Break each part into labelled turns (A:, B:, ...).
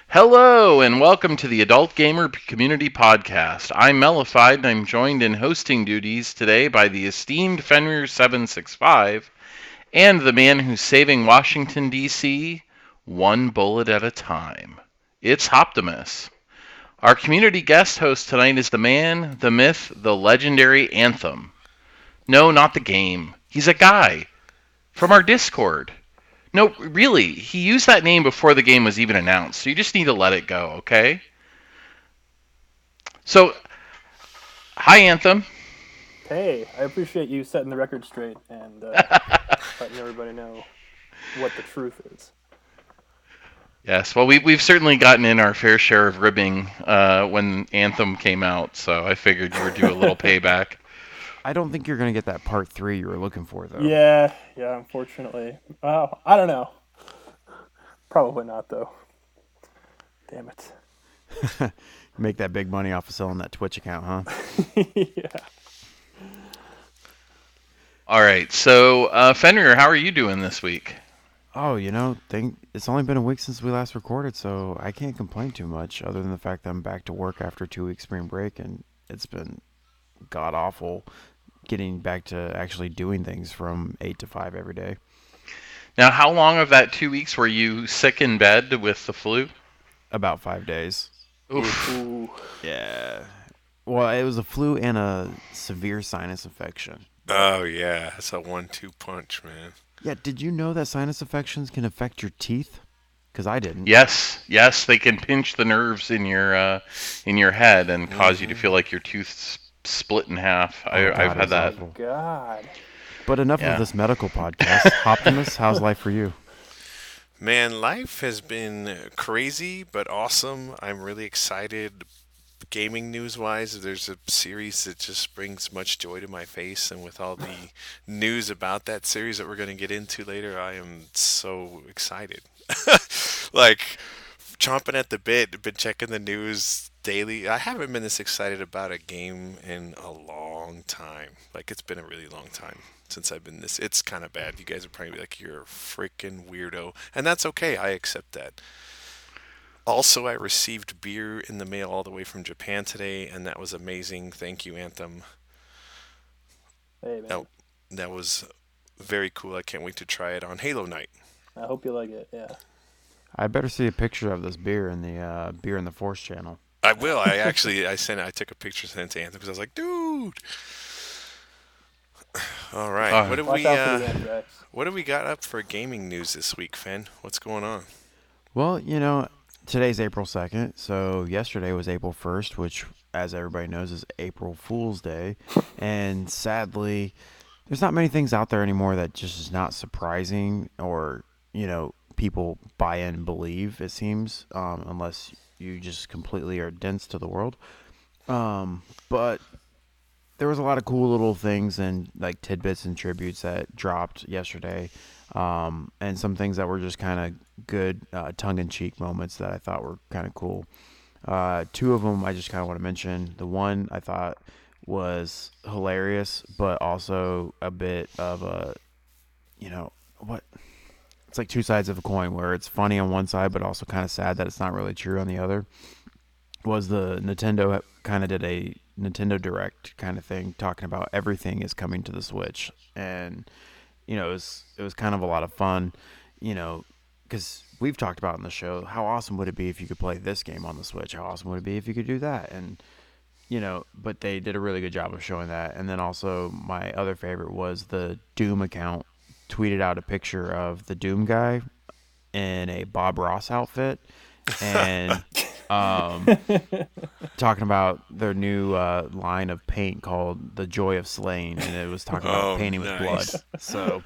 A: Hello, and welcome to the Adult Gamer Community Podcast. I'm Mellified, and I'm joined in hosting duties today by the esteemed Fenrir765 and the man who's saving Washington, D.C. one bullet at a time. It's Optimus. Our community guest host tonight is the man, the myth, the legendary Anthem. No, not the game. He's a guy from our Discord. No, really, he used that name before the game was even announced, so you just need to let it go, okay? So, hi, Anthem.
B: Hey, I appreciate you setting the record straight and letting everybody know what the truth is.
A: Yes, well, we've certainly gotten in our fair share of ribbing when Anthem came out, so I figured you were due a little payback.
C: I don't think you're going to get that part 3 you were looking for, though.
B: Yeah, unfortunately. Well, I don't know. Probably not, though. Damn it.
C: Make that big money off of selling that Twitch account, huh?
B: Yeah.
A: All right, so Fenrir, how are you doing this week?
C: Oh, it's only been a week since we last recorded, so I can't complain too much, other than the fact that I'm back to work after 2 weeks spring break, and it's been god awful getting back to actually doing things from 8 to 5 every day.
A: Now, how long of that 2 weeks were you sick in bed with the flu?
C: About 5 days.
A: Oof.
B: Ooh.
C: Yeah. Well, it was a flu and a severe sinus infection.
D: Oh yeah, that's a 1-2 punch, man.
C: Yeah, did you know that sinus infections can affect your teeth? Because I didn't.
A: Yes, they can pinch the nerves in your head and cause you to feel like your tooth split in half. I've had that.
C: Awful.
B: God.
C: But enough
A: Yeah.
C: of this medical podcast. Optimus, how's life for you?
D: Man, life has been crazy but awesome. I'm really excited. Gaming news wise, there's a series that just brings much joy to my face, and with all the news about that series that we're going to get into later, I am so excited. Like, chomping at the bit, been checking the news daily. I haven't been this excited about a game in a long time. Like, it's been a really long time since I've been this. It's kind of bad. You guys are probably like, you're a freaking weirdo. And that's okay. I accept that. Also, I received beer in the mail all the way from Japan today, and that was amazing. Thank you, Anthem.
B: Hey, man.
D: That, that was very cool. I can't wait to try it on Halo Night.
B: I hope you like it, yeah.
C: I better see a picture of this beer in the Beer in the Force channel.
D: I will. I took a picture sent to Anthem because I was like, dude. All right.
B: Watch out for the anthrax.
D: What do we got up for gaming news this week, Fen? What's going on?
C: Well, today's April 2nd, so yesterday was April 1st, which, as everybody knows, is April Fool's Day. And sadly, there's not many things out there anymore that just is not surprising or, people buy in and believe, it seems, unless you just completely are dense to the world. But there was a lot of cool little things and like tidbits and tributes that dropped yesterday, and some things that were just kind of good tongue-in-cheek moments that I thought were kind of cool. Two of them I just kind of want to mention. The one I thought was hilarious, but also a bit of a, what? It's like two sides of a coin where it's funny on one side, but also kind of sad that it's not really true on the other. Was the Nintendo kind of did a Nintendo Direct kind of thing, talking about everything is coming to the Switch, and it was kind of a lot of fun, because we've talked about in the show how awesome would it be if you could play this game on the Switch, how awesome would it be if you could do that, and but they did a really good job of showing that. And then also my other favorite was the Doom account tweeted out a picture of the Doom guy in a Bob Ross outfit, and talking about their new line of paint called the Joy of Slaying, and it was talking about painting with blood. So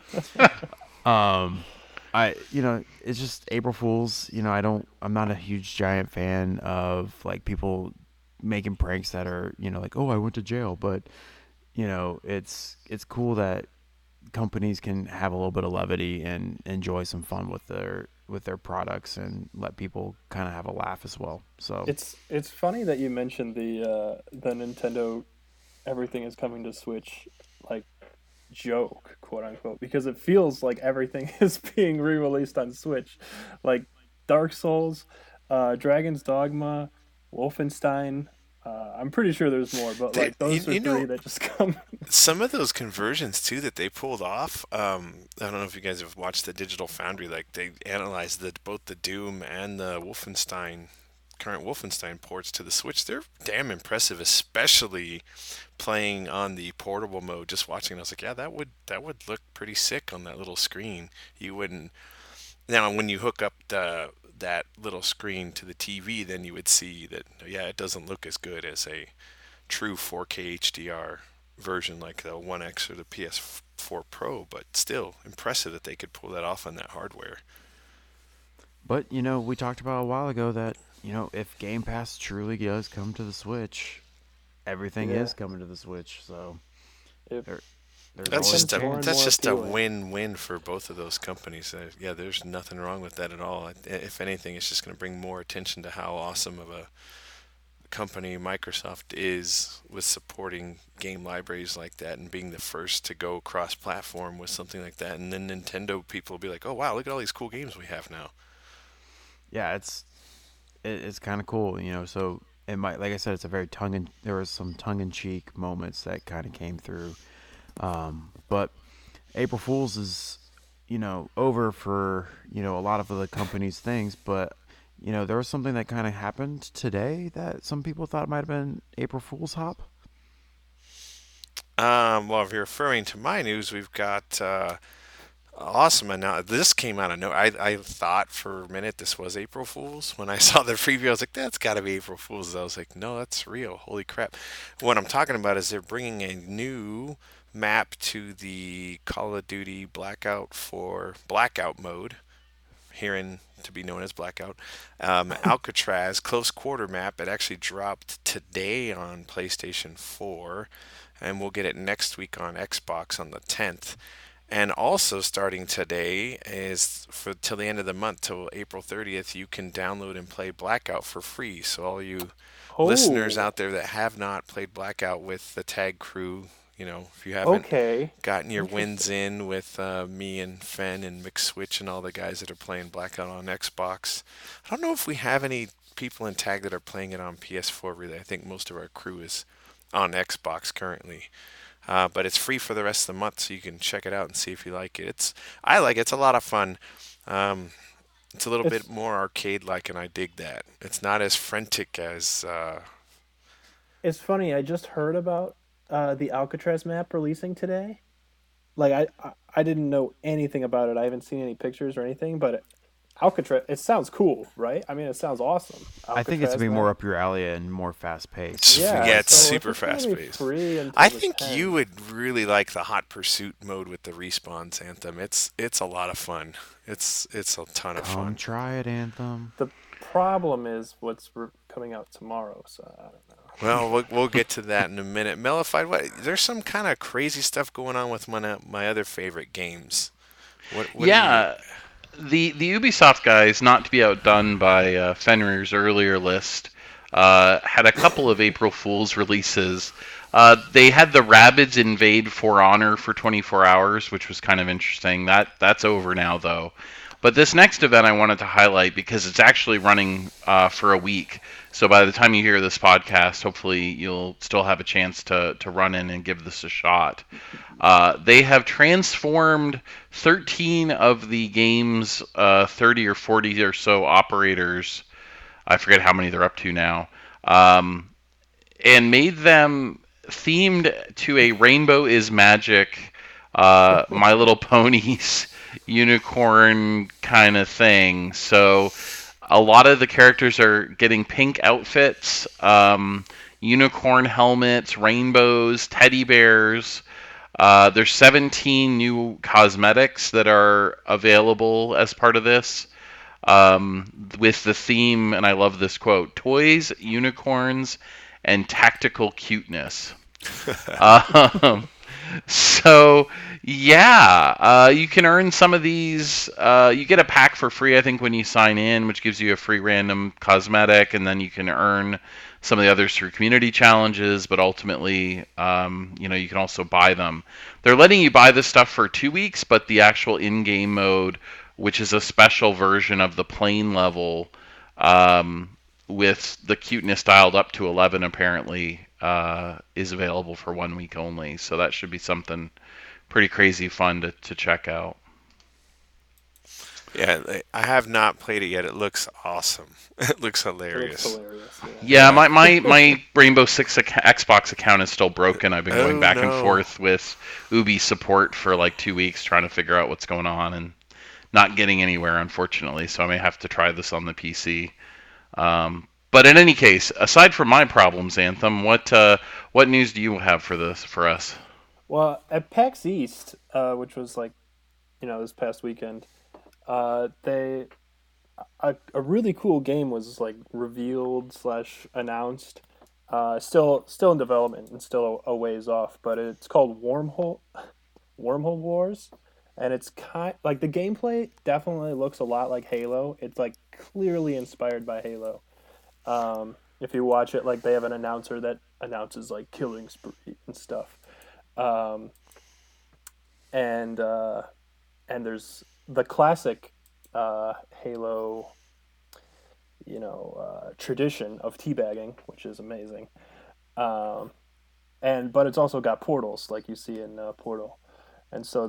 C: it's just April Fools. I'm not a huge giant fan of like people making pranks that are like, oh, I went to jail, but it's cool that companies can have a little bit of levity and enjoy some fun with their products and let people kind of have a laugh as well. So
B: It's funny that you mentioned the Nintendo everything is coming to Switch like joke, quote unquote, because it feels like everything is being re-released on Switch, like Dark Souls, Dragon's Dogma, Wolfenstein. I'm pretty sure there's more, but like those are three that just come.
D: Some of those conversions too that they pulled off. I don't know if you guys have watched the Digital Foundry. Like they analyzed both the Doom and the current Wolfenstein ports to the Switch. They're damn impressive, especially playing on the portable mode. Just watching, I was like, yeah, that would look pretty sick on that little screen. You wouldn't now when you hook up that little screen to the TV, then you would see that yeah, it doesn't look as good as a true 4K HDR version like the One X or the PS4 Pro, but still impressive that they could pull that off on that hardware.
C: But, we talked about a while ago that, if Game Pass truly does come to the Switch, everything
B: Yeah.
C: is coming to the Switch. So
B: If
C: there, there's
D: That's
C: always
D: just
C: a
D: a
B: more and
C: chance.
B: more
D: that's just a
B: appealing.
D: win-win for both of those companies. Yeah, there's nothing wrong with that at all. If anything, it's just going to bring more attention to how awesome of a company Microsoft is with supporting game libraries like that and being the first to go cross-platform with something like that. And then Nintendo people will be like, "Oh wow, look at all these cool games we have now."
C: Yeah, it's kind of cool, So it might, like I said, it's a very there was some tongue-in-cheek moments that kind of came through. But April Fools is, over for, a lot of the company's things. But, there was something that kind of happened today that some people thought might have been April Fool's Hop.
D: Well, if you're referring to my news, we've got awesome announcement. This came out of no. I thought for a minute this was April Fool's. When I saw the preview, I was like, "That's got to be April Fool's." I was like, "No, that's real. Holy crap!" What I'm talking about is they're bringing a new map to the Call of Duty Blackout for Blackout mode, herein to be known as Blackout. Alcatraz close quarter map. It actually dropped today on PlayStation 4, and we'll get it next week on Xbox on the 10th. And also starting today is for till the end of the month, till April 30th, you can download and play Blackout for free. So all you listeners
B: Oh,
D: out there that have not played Blackout with the Tag Crew, if you haven't
B: okay.
D: gotten your wins
B: Interesting.
D: in with me and Fen and McSwitch and all the guys that are playing Blackout on Xbox. I don't know if we have any people in Tag that are playing it on PS4 really. I think most of our crew is on Xbox currently. But it's free for the rest of the month, so you can check it out and see if you like it. I like it. It's a lot of fun. Um, it's a little
B: It's
D: bit more arcade-like, and I dig that. It's not as frantic as.
B: it's funny. I just heard about the Alcatraz map releasing today. Like I didn't know anything about it. I haven't seen any pictures or anything, but Alcatraz, it sounds cool, right? I mean, it sounds awesome.
C: I think it's to
B: Alcatraz
C: be more
B: map.
C: up your alley and more fast paced.
B: Yeah,
D: Yeah, it's
B: so if
D: super
B: it's gonna be
D: fast-paced.
B: free until
D: I
B: the
D: think
B: 10th,
D: you would really like the Hot Pursuit mode with the respawns Anthem. It's a lot of fun. It's a ton of
C: Come
D: fun.
C: try it, Anthem.
B: the problem is what's coming out tomorrow. So I don't know.
D: Well, we'll get to that in a minute. Mellified, there's some kind of crazy stuff going on with my other favorite games. What do you?
A: Yeah, the Ubisoft guys, not to be outdone by Fenrir's earlier list, had a couple of April Fool's releases. They had the Rabbids invade For Honor for 24 hours, which was kind of interesting. That's over now, though. But this next event I wanted to highlight because it's actually running for a week. So by the time you hear this podcast, hopefully you'll still have a chance to run in and give this a shot. They have transformed 13 of the game's 30 or 40 or so operators. I forget how many they're up to now. And made them themed to a Rainbow is Magic, My Little Ponies unicorn kind of thing. So a lot of the characters are getting pink outfits, unicorn helmets, rainbows, teddy bears. There's 17 new cosmetics that are available as part of this, with the theme, and I love this quote: toys, unicorns, and tactical cuteness. um, so, yeah, you can earn some of these. You get a pack for free, I think, when you sign in, which gives you a free random cosmetic, and then you can earn some of the others through community challenges, but ultimately, you can also buy them. They're letting you buy this stuff for 2 weeks, but the actual in-game mode, which is a special version of the plane level, with the cuteness dialed up to 11 apparently is available for 1 week only. So that should be something pretty crazy fun to check out.
D: Yeah, I have not played it yet. It looks awesome. It looks
B: It looks
D: hilarious.
B: hilarious. Yeah.
A: Yeah,
D: Yeah.
A: my Rainbow Six Xbox account is still broken. I've been going
D: Oh
A: back and
D: no.
A: forth with Ubi support for like 2 weeks trying to figure out what's going on and not getting anywhere, unfortunately. So I may have to try this on the PC. But in any case, aside from my problems, Anthem, what news do you have for us?
B: Well, at PAX East, which was like this past weekend, they a really cool game was like revealed slash announced. Still in development and still a ways off, but it's called Wormhole Wars, and it's kind like the gameplay definitely looks a lot like Halo. It's like clearly inspired by Halo. If you watch it, like they have an announcer that announces like killing spree and stuff. Um, and and there's the classic Halo, tradition of teabagging, which is amazing. Um, and but it's also got portals like you see in Portal, and so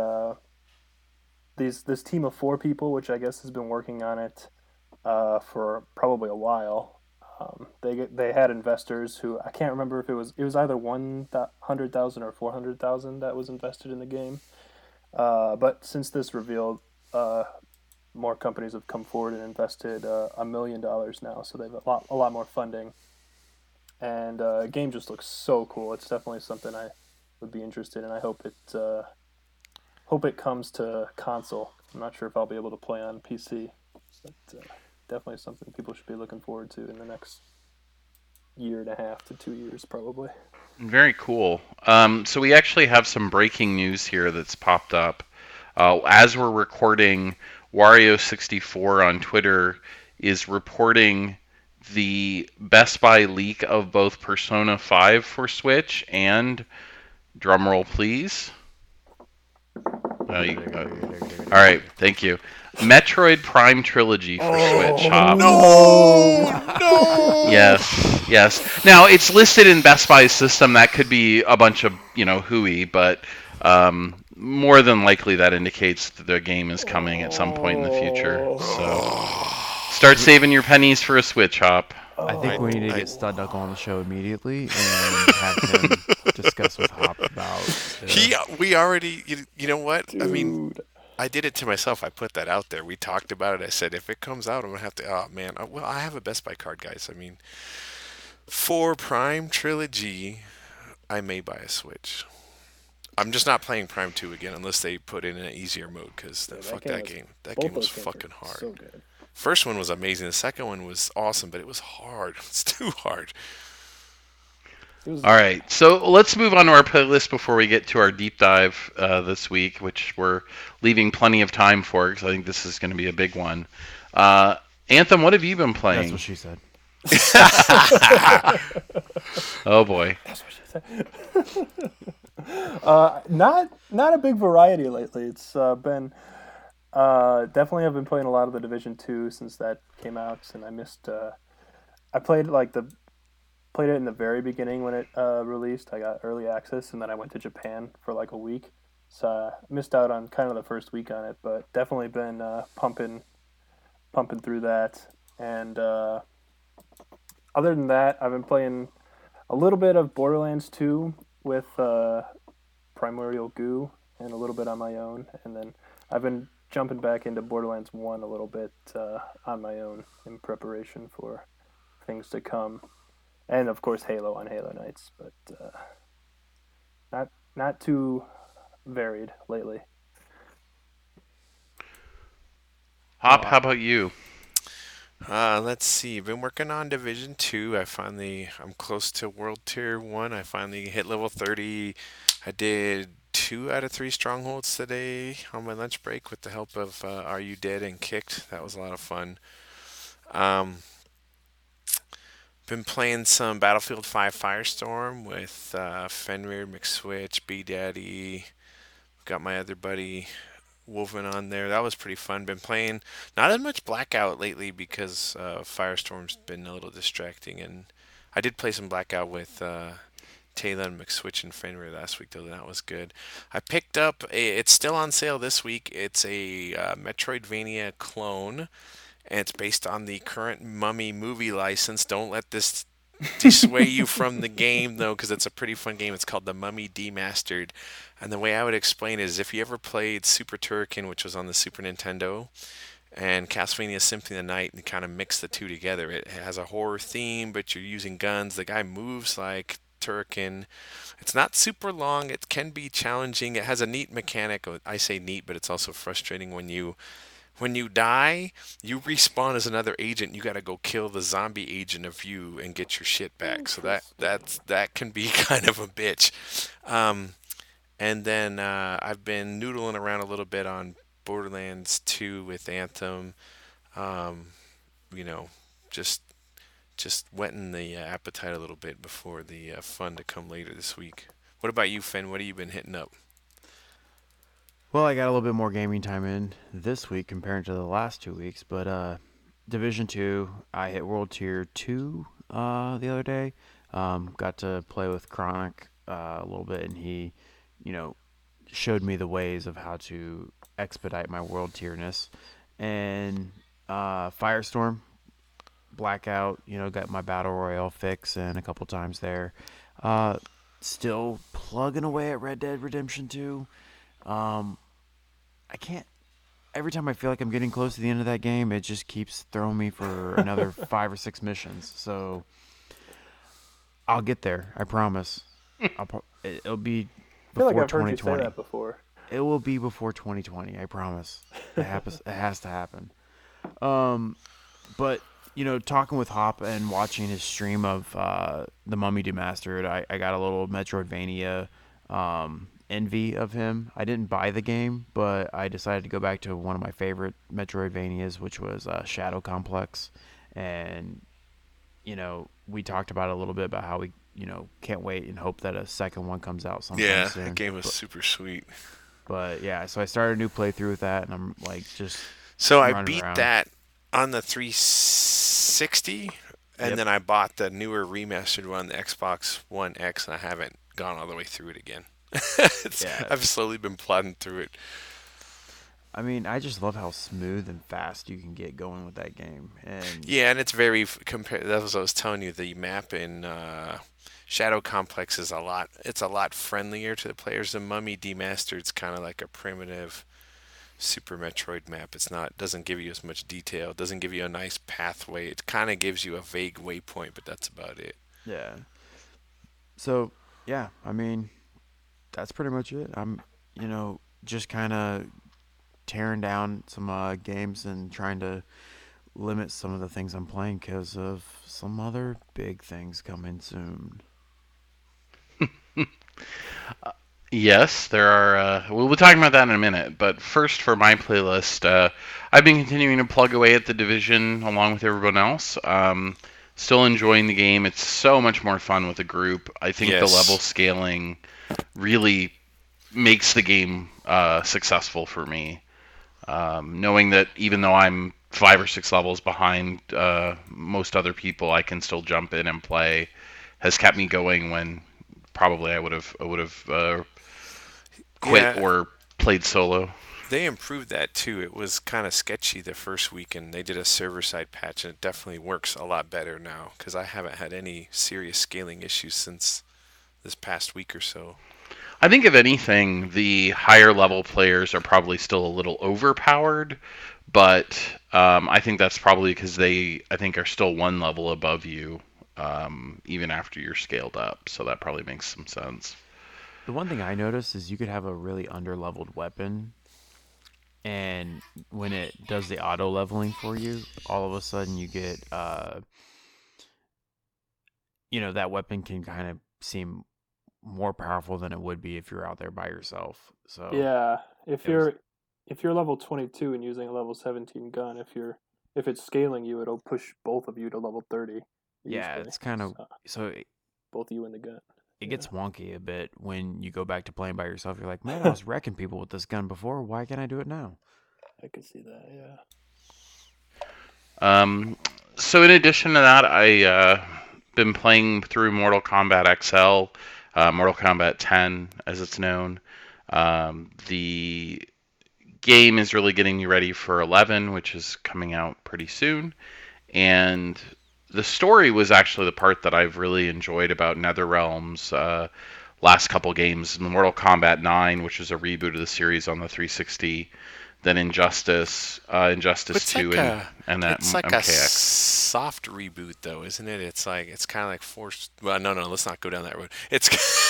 B: these this team of four people, which I guess has been working on it for probably a while. They had investors who I can't remember if it was either 100,000 or 400,000 that was invested in the game. But since this revealed, more companies have come forward and invested $1 million now, so they've a lot more funding. And the game just looks so cool. It's definitely something I would be interested in. I hope it comes to console. I'm not sure if I'll be able to play on PC, but definitely something people should be looking forward to in the next year and a half to 2 years, probably.
A: Very cool. So we actually have some breaking news here that's popped up. As we're recording, Wario64 on Twitter is reporting the Best Buy leak of both Persona 5 for Switch and, drumroll please. All right, thank you. Metroid Prime Trilogy for Switch, Hop.
D: No, no.
A: Yes. Now it's listed in Best Buy's system. That could be a bunch of hooey, but more than likely that indicates that the game is coming at some point in the future. So start saving your pennies for a Switch, Hop.
C: I think we need to
D: I-
C: get Studduck on the show immediately and have him discuss with Hop about.
D: We already, you know what? I mean,
B: Dude.
D: I did it to myself. I put that out there. We talked about it. I said, if it comes out, I'm gonna have to. Oh man. Well, I have a Best Buy card, guys. I mean, for Prime Trilogy, I may buy a Switch. I'm just not playing Prime 2 again unless they put in an easier mode because
B: Yeah,
D: fuck that game. That
B: both
D: game was
B: those games
D: fucking
B: are
D: hard.
B: so good.
D: First one was amazing. The second one was awesome, but it was hard. It's too hard.
B: It was
A: All right, so let's move on to our playlist before we get to our deep dive this week, which we're leaving plenty of time for because I think this is going to be a big one. Anthem, what have you been
C: That's
A: playing?
C: what she said.
A: Oh boy.
B: That's what she said. Not a big variety lately. It's been definitely I've been playing a lot of the Division 2 since that came out, and I missed. I played it in the very beginning when it released. I got early access, and then I went to Japan for like a week, so I missed out on kind of the first week on it. But definitely been pumping through that, and other than that, I've been playing a little bit of Borderlands 2 with Primordial Goo and a little bit on my own. And then I've been jumping back into Borderlands 1 a little bit on my own in preparation for things to come. And of course Halo on Halo nights, but not too varied lately.
A: Hop, how about you?
D: Let's see. Been working on Division 2. I'm close to World Tier 1. I finally hit level 30. I did 2 out of 3 strongholds today on my lunch break with the help of Are You Dead and Kicked. That was a lot of fun. Been playing some Battlefield 5 Firestorm with Fenrir, McSwitch, B Daddy. Got my other buddy woven on there. That was pretty fun. Been playing not as much Blackout lately because Firestorm's been a little distracting, and I did play some Blackout with Taylor and McSwitch and Fenrir last week, though. That was good. I picked up it's still on sale this week. It's a Metroidvania clone, and it's based on the current Mummy movie license. Don't let this dissuade you from the game, though, because it's a pretty fun game. It's called The Mummy Demastered. And the way I would explain it is if you ever played Super Turrican, which was on the Super Nintendo, and Castlevania Symphony of the Night, and kind of mix the two together. It has a horror theme, but you're using guns. The guy moves like Turrican. It's not super long. It can be challenging. It has a neat mechanic. I say neat, but it's also frustrating when you die, you respawn as another agent. You got to go kill the zombie agent of you and get your shit back. So that can be kind of a bitch. And then I've been noodling around a little bit on Borderlands 2 with Anthem. You know, just whetting the appetite a little bit before the fun to come later this week. What about you, Finn? What have you been hitting up?
C: Well, I got a little bit more gaming time in this week compared to the last 2 weeks, but Division 2, I hit World Tier 2 the other day. Got to play with Chronic a little bit, and he, showed me the ways of how to expedite my World Tierness. And Firestorm, Blackout, got my Battle Royale fix in a couple times there. Still plugging away at Red Dead Redemption 2. I can't. Every time I feel like I'm getting close to the end of that game, it just keeps throwing me for another 5 or 6 missions. So I'll get there. I promise. It'll be
B: I feel like
C: before
B: I've heard you say
C: 2020.
B: that before.
C: It will be before 2020. I promise. It has to happen. But talking with Hop and watching his stream of the Mummy Demastered, I got a little Metroidvania envy of him. I didn't buy the game, but I decided to go back to one of my favorite Metroidvanias, which was Shadow Complex. And we talked about it a little bit about how we can't wait and hope that a second one comes out sometime soon.
D: Yeah, that game was super sweet.
C: But yeah, so I started a new playthrough with that, and I'm like just
D: So I
C: running
D: beat
C: around.
D: that on the 360, and
C: Yep.
D: then I bought the newer remastered one, the Xbox One X, and I haven't gone all the way through it again.
C: Yeah.
D: I've slowly been plodding through it.
C: I mean, I just love how smooth and fast you can get going with that game. And
D: Yeah, and it's very compared. That was what I was telling you. The map in Shadow Complex is It's a lot friendlier to the players than Mummy Demastered's kind of like a primitive Super Metroid map. Doesn't give you as much detail. It doesn't give you a nice pathway. It kind of gives you a vague waypoint, but that's about it.
C: yeah. So, yeah, I mean, that's pretty much it. I'm, just kind of tearing down some games and trying to limit some of the things I'm playing because of some other big things coming soon.
A: Yes, there are. We'll be talking about that in a minute. But first, for my playlist, I've been continuing to plug away at the Division along with everyone else. Still enjoying the game. It's so much more fun with a group. I think the
D: Yes.
A: level scaling really makes the game successful for me. Knowing that even though I'm 5 or 6 levels behind most other people, I can still jump in and play, has kept me going when probably I would have quit
D: Yeah.
A: or played solo.
D: They improved that too. It was kind of sketchy the first week, and they did a server-side patch, and it definitely works a lot better now because I haven't had any serious scaling issues since this past week or so.
A: I think if anything, the higher level players are probably still a little overpowered, but I think that's probably because I think, are still one level above you, even after you're scaled up. So that probably makes some sense.
C: The one thing I noticed is you could have a really underleveled weapon, and when it does the auto leveling for you, all of a sudden you get, that weapon can kind of seem more powerful than it would be if you're out there by yourself. So
B: Yeah, if
C: it was-
B: you're level 22 and using a level 17 gun, if it's scaling you, it'll push both of you to level 30.
C: yeah,
B: usually.
C: it's kind of
B: So,
C: so
B: both you and the gun.
C: it gets wonky a bit when you go back to playing by yourself. You're like, man, I was wrecking people with this gun before. Why can't I do it now?
B: I could see that. Yeah.
A: So in addition to that, I been playing through Mortal Kombat XL, Mortal Kombat 10 as it's known. The game is really getting you ready for 11, which is coming out pretty soon. And the story was actually the part that I've really enjoyed about NetherRealm's last couple games. Mortal Kombat 9, which is a reboot of the series on the 360. Then Injustice, Injustice 2, and that
D: it's like a
A: MKX.
D: soft reboot, though, isn't it? It's kind of like forced. Well, no, let's not go down that road. It's.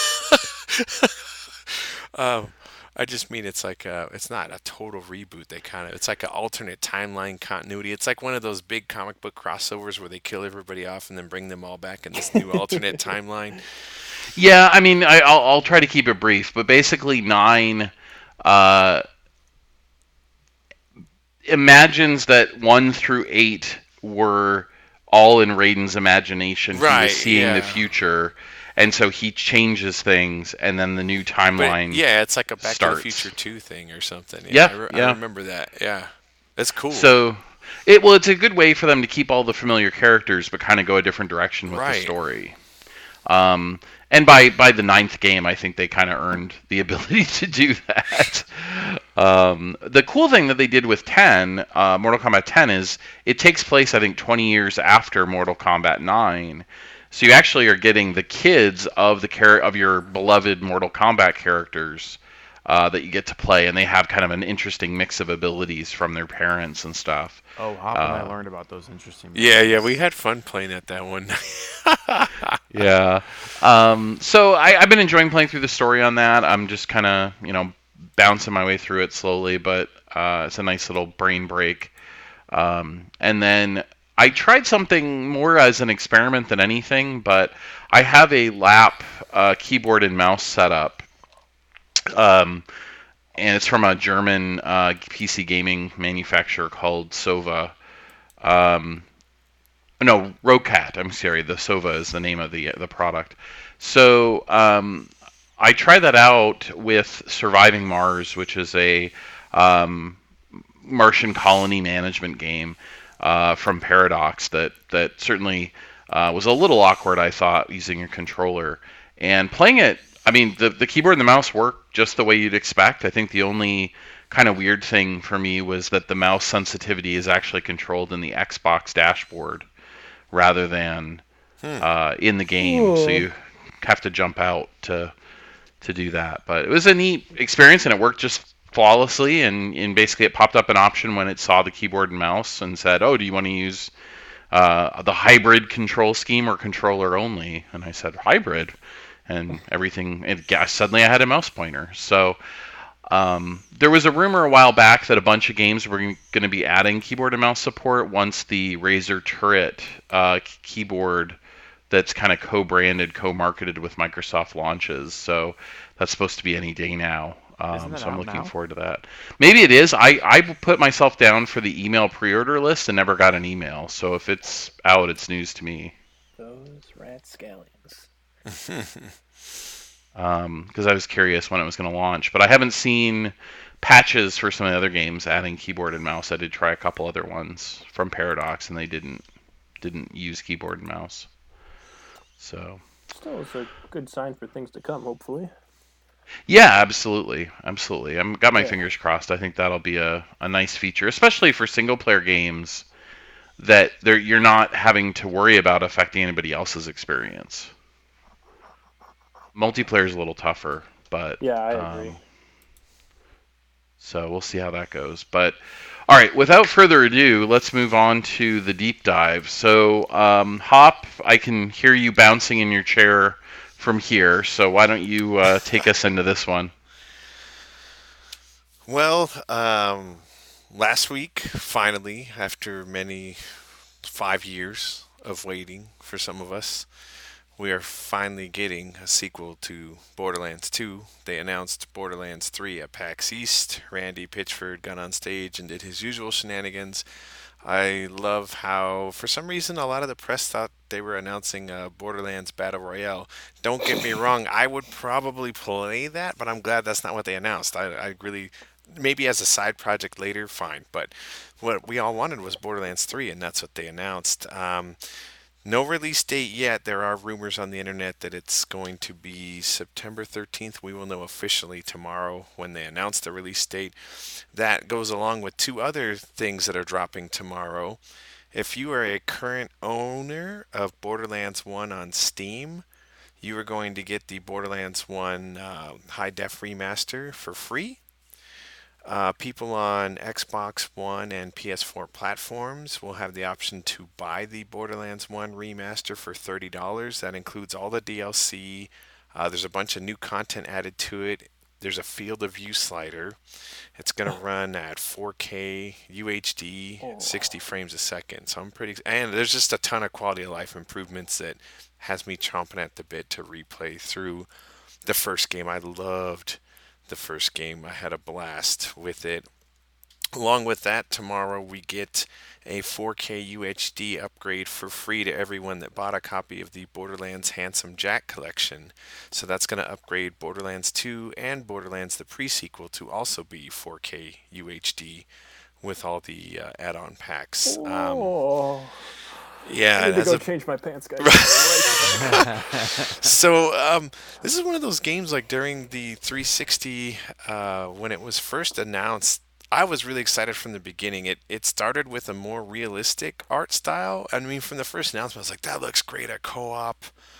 D: I just mean it's it's not a total reboot. It's like an alternate timeline continuity. It's like one of those big comic book crossovers where they kill everybody off and then bring them all back in this new alternate timeline.
A: Yeah, I mean, I'll try to keep it brief, but basically 9 imagines that 1 through 8 were all in Raiden's imagination.
D: Right,
A: he was seeing the
D: yeah.
A: future, and so he changes things, and then the new timeline
D: Yeah, it's like a Back
A: starts.
D: to the Future 2 thing or something.
A: Yeah,
D: I remember that. Yeah, that's cool.
A: So, it's a good way for them to keep all the familiar characters, but kind of go a different direction with the
D: Right.
A: story. And by the 9th game, I think they kind of earned the ability to do that. The cool thing that they did with 10, Mortal Kombat 10, is it takes place, I think, 20 years after Mortal Kombat 9. So you actually are getting the kids of of your beloved Mortal Kombat characters that you get to play, and they have kind of an interesting mix of abilities from their parents and stuff.
C: Oh, Hop and I learned about those interesting.
D: Yeah, we had fun playing at that one.
A: Yeah. So I've been enjoying playing through the story on that. I'm just kind of, bouncing my way through it slowly, but it's a nice little brain break. And then I tried something more as an experiment than anything, but I have a lap keyboard and mouse setup. And it's from a German PC gaming manufacturer called Sova. No, Rocat. I'm sorry. The Sova is the name of the product. So I tried that out with Surviving Mars, which is a Martian colony management game from Paradox that certainly was a little awkward, I thought, using a controller. And playing it, I mean, the keyboard and the mouse work just the way you'd expect. I think the only kind of weird thing for me was that the mouse sensitivity is actually controlled in the Xbox dashboard rather than in the game.
B: Ooh.
A: So you have to jump out to do that. But it was a neat experience, and it worked just flawlessly. And basically, it popped up an option when it saw the keyboard and mouse and said, "Oh, do you want to use the hybrid control scheme or controller only?" And I said, "Hybrid." And everything, suddenly I had a mouse pointer. So there was a rumor a while back that a bunch of games were going to be adding keyboard and mouse support once the Razer Turret keyboard that's kind of co-branded, co-marketed with Microsoft launches. So that's supposed to be any day now.
C: Isn't that
A: So I'm
C: out
A: looking
C: now?
A: forward to that. Maybe it is. I put myself down for the email pre-order list and never got an email. So if it's out, it's news to me.
B: Those ratscallions.
A: Because I was curious when it was going to launch. But I haven't seen patches for some of the other games adding keyboard and mouse. I did try a couple other ones from Paradox, and they didn't use keyboard and mouse. So
B: Still, it's a good sign for things to come, hopefully.
A: yeah, absolutely. I've got my
B: Yeah.
A: fingers crossed. I think that'll be a nice feature, especially for single player games that you're not having to worry about affecting anybody else's experience. Multiplayer is a little tougher, but
B: Yeah, I agree.
A: so we'll see how that goes. But all right, without further ado, let's move on to the deep dive. So Hop, I can hear you bouncing in your chair from here. So why don't you take us into this one?
D: Well, last week, finally, after 5 years of waiting for some of us, we are finally getting a sequel to Borderlands 2. They announced Borderlands 3 at PAX East. Randy Pitchford got on stage and did his usual shenanigans. I love how, for some reason, a lot of the press thought they were announcing Borderlands Battle Royale. Don't get me wrong, I would probably play that, but I'm glad that's not what they announced. I really, maybe as a side project later, fine. But what we all wanted was Borderlands 3, and that's what they announced. No release date yet. There are rumors on the internet that it's going to be September 13th. We will know officially tomorrow when they announce the release date. That goes along with two other things that are dropping tomorrow. If you are a current owner of Borderlands 1 on Steam, you are going to get the Borderlands 1 High Def Remaster for free. People on Xbox One and PS4 platforms will have the option to buy the Borderlands 1 remaster for $30. That includes all the DLC. There's a bunch of new content added to it. There's a field of view slider. It's going to run at 4K UHD, 60 frames a second. So I'm pretty, and there's just a ton of quality of life improvements that has me chomping at the bit to replay through the first game. I loved the first game. I had a blast with it. Along with that, tomorrow we get a 4K UHD upgrade for free to everyone that bought a copy of the Borderlands Handsome Jack collection. So that's going to upgrade Borderlands 2 and Borderlands the pre-sequel to also be 4K UHD with all the add-on packs. Yeah,
B: I need to go change my pants, guys.
D: So this is one of those games like during the 360 when it was first announced. I was really excited from the beginning. It started with a more realistic art style. I mean, from the first announcement, I was like, that looks great at co-op.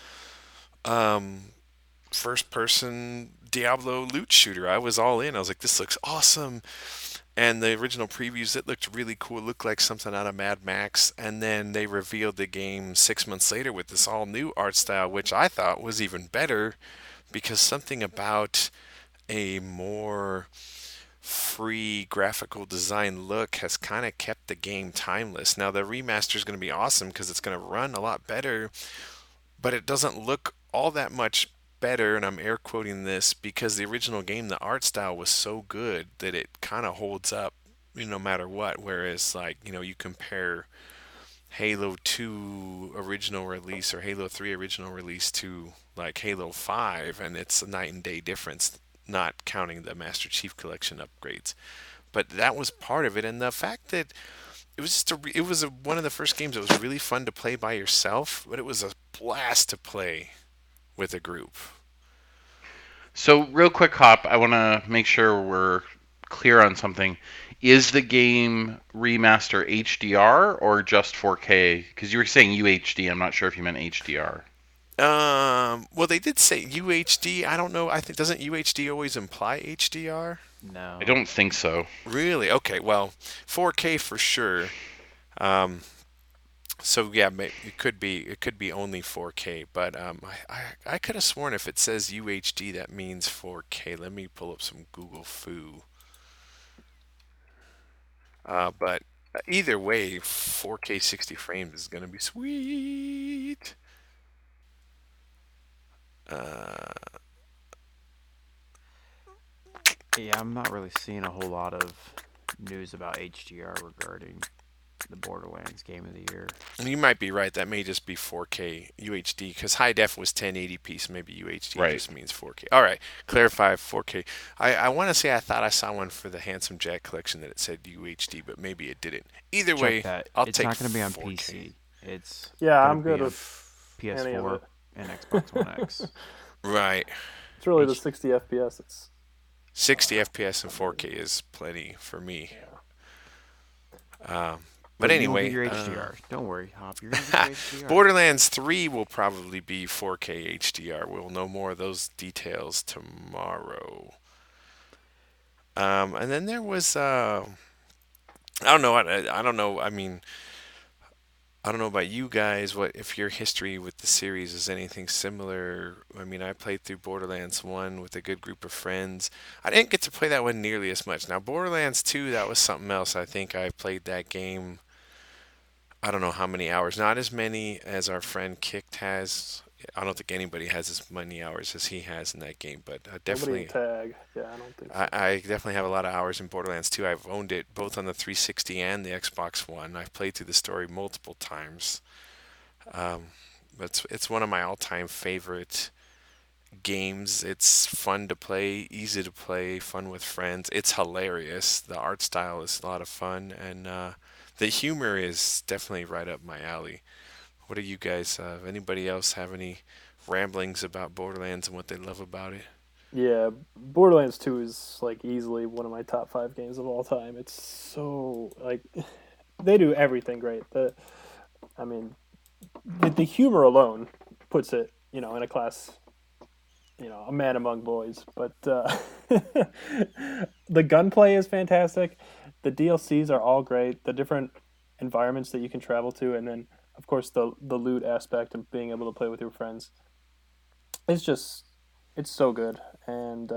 D: First person Diablo loot shooter. I was all in. I was like, this looks awesome. And the original previews, it looked really cool. It looked like something out of Mad Max. And then they revealed the game 6 months later with this all new art style, which I thought was even better because something about a more free graphical design look has kind of kept the game timeless. Now, the remaster is going to be awesome because it's going to run a lot better, but it doesn't look all that much better, and I'm air quoting this because the original game, the art style was so good that it kind of holds up, no matter what. Whereas, like, you compare Halo 2 original release or Halo 3 original release to like Halo 5, and it's a night and day difference, not counting the Master Chief Collection upgrades. But that was part of it, and the fact that it was just one of the first games that was really fun to play by yourself, but it was a blast to play with a group.
A: So, real quick, Hop, I want to make sure we're clear on something. Is the game remaster HDR or just 4K? Because you were saying UHD. I'm not sure if you meant HDR.
D: Well, they did say UHD. I don't know. I think, doesn't UHD always imply HDR?
C: No.
A: I don't think so.
D: Really? Okay. Well, 4K for sure. So yeah, it could be only 4K, but I could have sworn if it says UHD that means 4K. Let me pull up some Google Foo. But either way, 4K 60 frames is gonna be sweet.
C: Yeah, I'm not really seeing a whole lot of news about HDR regarding the Borderlands Game of the Year.
D: You might be right. That may just be 4K UHD because high def was 1080p, so maybe UHD just means 4K. All right, clarify 4K. I want to say I thought I saw one for the Handsome Jack collection that it said UHD, but maybe it didn't. Either way, I'll
C: it's
D: take
C: not going to be on
D: 4K.
C: PC. It's
B: I'm good with
C: PS4 and Xbox One X.
D: Right.
B: It's really the 60 FPS. It's
D: 60 FPS and 4K is plenty for me. But anyway,
C: your HDR. Don't worry, Hop. You're gonna get your HDR.
D: Borderlands 3 will probably be 4K HDR. We'll know more of those details tomorrow. And then there was I don't know. I don't know. I mean, I don't know about you guys. What if your history with the series is anything similar? I mean, I played through Borderlands 1 with a good group of friends. I didn't get to play that one nearly as much. Now, Borderlands 2, that was something else. I think I played that game, I don't know how many hours. Not as many as our friend Kicked has. I don't think anybody has as many hours as he has in that game, but
B: Nobody in
D: definitely.
B: tag. Yeah, I don't think so.
D: I definitely have a lot of hours in Borderlands 2. I've owned it both on the 360 and the Xbox One. I've played through the story multiple times. Um, it's one of my all-time favorite games. It's fun to play, easy to play, fun with friends. It's hilarious. The art style is a lot of fun, and the humor is definitely right up my alley. What do you guys, anybody else have any ramblings about Borderlands and what they love about it?
B: Yeah, Borderlands 2 is like easily one of my top 5 games of all time. It's so like they do everything great. I mean, the humor alone puts it, in a class, a man among boys. But the gunplay is fantastic. The DLCs are all great. The different environments that you can travel to, and then of course the loot aspect and being able to play with your friends. It's just it's so good. And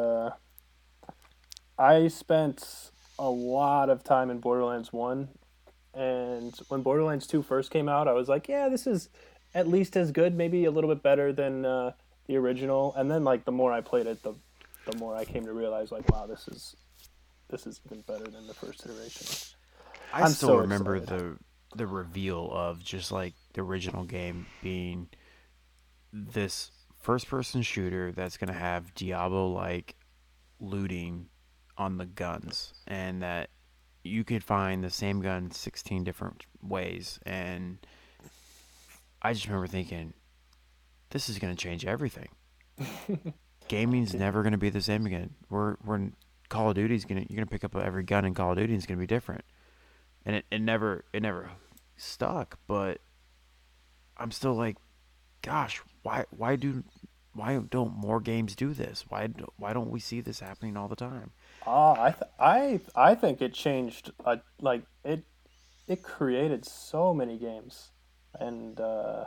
B: I spent a lot of time in Borderlands 1, and when Borderlands 2 first came out, I was like, yeah, this is at least as good, maybe a little bit better than the original. And then like the more I played it, the more I came to realize like, wow, this is even better than the first iteration.
C: I
B: I'm
C: still
B: so
C: remember
B: excited.
C: the reveal of just like the original game being this first person shooter that's going to have Diablo like looting on the guns, and that you could find the same gun 16 different ways. And I just remember thinking, this is going to change everything. Gaming's
B: Yeah.
C: never going to be the same again. We're Call of Duty's going to, you're going to pick up every gun in Call of Duty and it's going to be different. And it never stuck, but I'm still like, gosh, why don't more games do this? Why don't we see this happening all the time?
B: I think it changed. Like it created so many games, and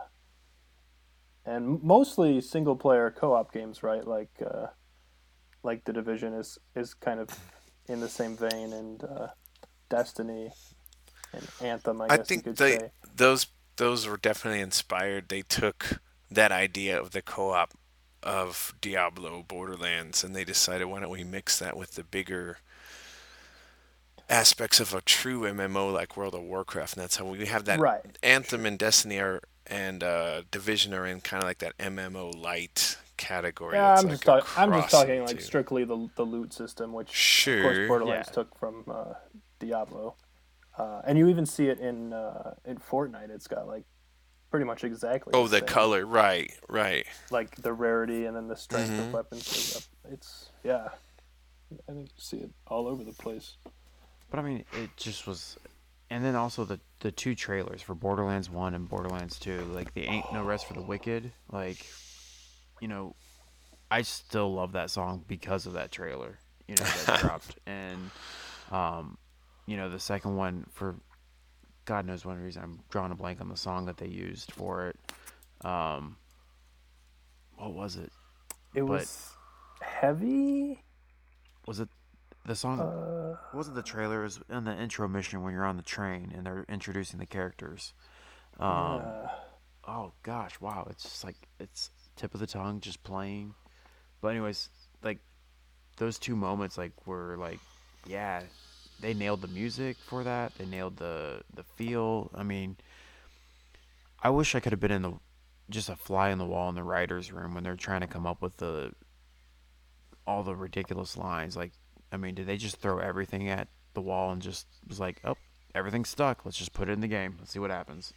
B: mostly single player co-op games, right? Like the Division is kind of in the same vein, and Destiny and Anthem, I
D: I
B: guess you
D: think
B: could
D: they
B: say.
D: those those were definitely inspired. They took that idea of the co-op of Diablo, Borderlands, and they decided, why don't we mix that with the bigger aspects of a true MMO like World of Warcraft, and that's how we have that.
B: Right.
D: Anthem and Destiny are and Division are in kind of like that MMO light category.
B: Yeah,
D: That's like a
B: I'm just
D: cross of
B: talking
D: the
B: like
D: two.
B: strictly the loot system, which of course
D: Sure, yeah.
B: Borderlands took from Diablo, and you even see it in Fortnite. It's got like pretty much exactly
D: Oh,
B: the
D: the
B: same,
D: color, right, right.
B: like the rarity and then the strength of
D: Hmm.
B: weapons goes up. It's yeah, I think you see it all over the place.
C: But I mean, it just was. And then also the two trailers for Borderlands 1 and Borderlands 2, like the Ain't No Rest for the Wicked, like, you know, I still love that song because of that trailer, that dropped. And um, the second one, for God knows one reason, I'm drawing a blank on the song that they used for it. Um, what was it?
B: It
C: But
B: was heavy.
C: was it the song?
B: Uh,
C: Wasn't the trailer? It was in the intro mission when you're on the train and they're introducing the characters. Um,
B: yeah.
C: oh gosh, wow! It's just like it's tip of the tongue, just playing. But anyways, like those two moments, like were like, yeah, they nailed the music for that. They nailed the feel. I mean, I wish I could have been in the just a fly in the wall in the writers' room when they're trying to come up with the all the ridiculous lines. Like, I mean, did they just throw everything at the wall and just was like, oh, everything's stuck. Let's just put it in the game. Let's see what happens.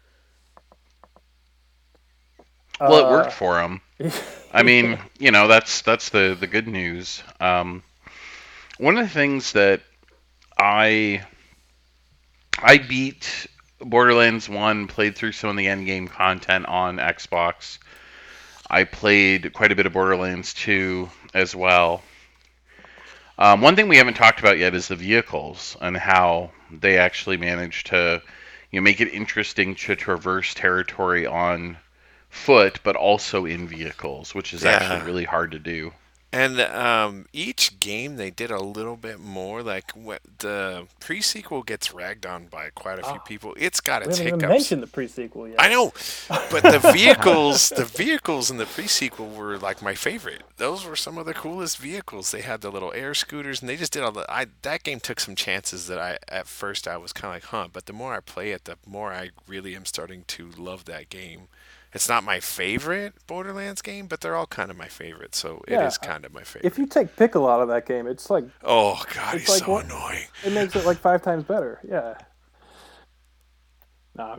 A: Well, it worked
B: Uh,
A: for him. I mean, that's the good news. One of the things that I I beat Borderlands 1, played through some of the end game content on Xbox. I played quite a bit of Borderlands 2 as well. One thing we haven't talked about yet is the vehicles and how they actually managed to make it interesting to traverse territory on foot, but also in vehicles, which is actually
D: Yeah.
A: really hard to do.
D: And each game they did a little bit more. Like the pre-sequel gets ragged on by quite a few
B: Oh,
D: people. It's got
B: we
D: its
B: haven't even
D: hiccups.
B: mentioned the pre-sequel yet.
D: I know, but the vehicles in the pre-sequel were like my favorite. Those were some of the coolest vehicles. They had the little air scooters, and they just did all the. That game took some chances that at first I was kind of like, huh. But the more I play it, the more I really am starting to love that game. It's not my favorite Borderlands game, but they're all kind of my favorite, so it
B: Yeah,
D: is kind of my favorite.
B: if you take Pickle out of that game, it's like
D: Oh God,
B: it's
D: he's
B: like
D: so
B: what
D: annoying.
B: it makes it like 5 times better. Yeah. No,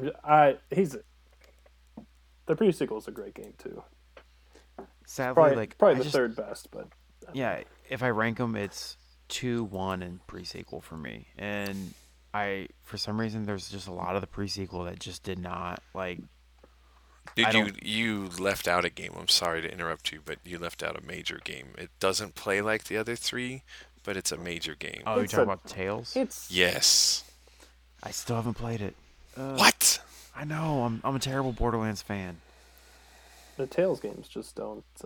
B: the pre-sequel is a great game too.
C: Sadly,
B: Probably
C: like
B: probably
C: I
B: the
C: just
B: third best, but
C: yeah, if I rank them, it's 2, 1, and pre-sequel for me. And for some reason, there's just a lot of the pre-sequel that just did not like. I
D: Dude,
C: don't.
D: you left out a game. I'm sorry to interrupt you, but you left out a major game. It doesn't play like the other three, but it's a major game.
C: Oh, you're
B: It's
C: talking
B: a-
C: about Tales?
B: it's
D: Yes.
C: I still haven't played it.
D: What?
C: I know. I'm a terrible Borderlands fan.
B: the Tales games just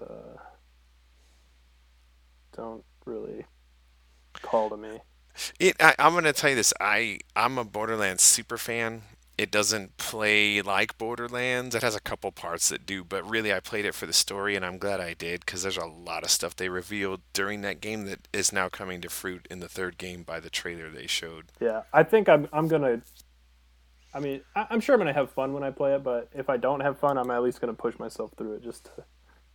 B: don't really call to me.
D: I'm gonna tell you this. I'm a Borderlands super fan. It doesn't play like Borderlands. It has a couple parts that do, but really I played it for the story, and I'm glad I did because there's a lot of stuff they revealed during that game that is now coming to fruit in the third game by the trailer they showed.
B: Yeah, I think I'm gonna. I mean, I'm sure I'm gonna have fun when I play it, but if I don't have fun, I'm at least gonna push myself through it just to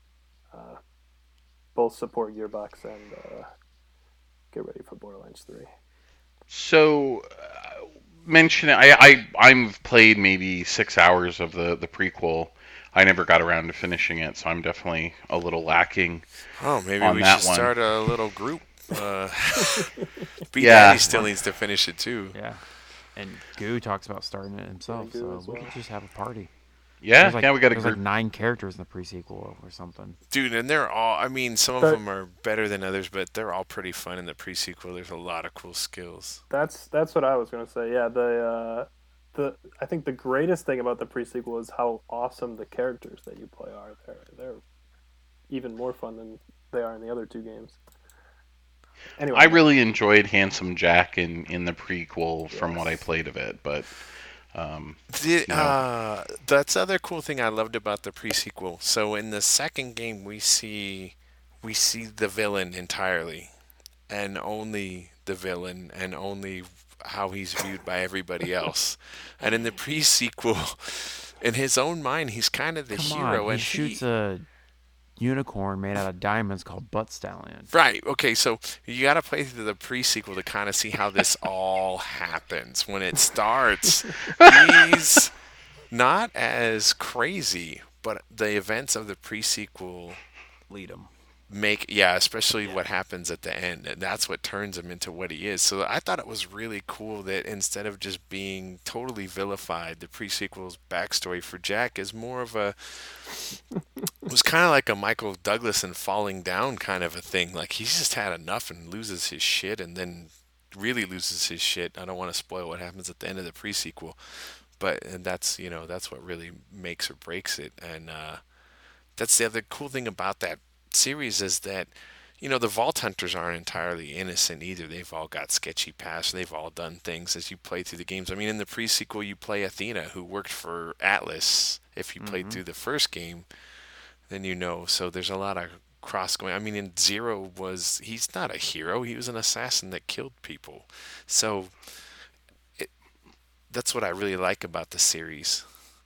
B: both support Gearbox and get ready for Borderlands 3.
A: So, mention it. I've played maybe 6 hours of the prequel. I never got around to finishing it, so I'm definitely a little lacking.
D: Oh, maybe
A: On
D: we
A: that
D: should
A: one.
D: start a little group. B
A: Yeah.
D: Daddy still needs to finish it too.
C: Yeah. And Goo talks about starting it himself,
B: Goo
C: so
B: as
C: we
B: well.
C: could just have a party.
A: Yeah,
C: There's
A: yeah, we got a
C: there's
A: group.
C: like 9 characters in the pre-sequel or something.
D: Dude, and they're all, I mean, some of
B: But-
D: them are better than others, but they're all pretty fun in the pre-sequel. There's a lot of cool skills.
B: That's what I was gonna say. Yeah, I think the greatest thing about the pre-sequel is how awesome the characters that you play are. They're even more fun than they are in the other two games. Anyway,
A: I really enjoyed Handsome Jack in the prequel from what I
B: Yes.
A: played of it, but
D: That's the other cool thing I loved about the pre-sequel. So in the second game, we see the villain entirely, and only the villain, and only how he's viewed by everybody else. And in the pre-sequel, in his own mind, he's kind of the
C: Come
D: hero,
C: on, he
D: and
C: shoots a unicorn made out of diamonds called Butt Stallion.
D: Right. Okay. So you got to play through the pre-sequel to kind of see how this all happens. When it starts, he's not as crazy, but the events of the pre-sequel
C: Lead him.
D: especially what happens at the end, and that's what turns him into what he is. So I thought it was really cool that instead of just being totally vilified, the pre-sequel's backstory for Jack is more of a was kind of like a Michael Douglas and falling down kind of a thing. Like he's just had enough and loses his shit, and then really loses his shit. I don't want to spoil what happens at the end of the pre-sequel, and that's that's what really makes or breaks it. And that's the other cool thing about that series is that the Vault Hunters aren't entirely innocent either. They've all got sketchy pasts. They've all done things as you play through the games. I mean, in the pre-sequel, you play Athena, who worked for Atlas. If you played through the first game, then So there's a lot of cross going. I mean, in Zero he's not a hero. He was an assassin that killed people. So that's what I really like about the series.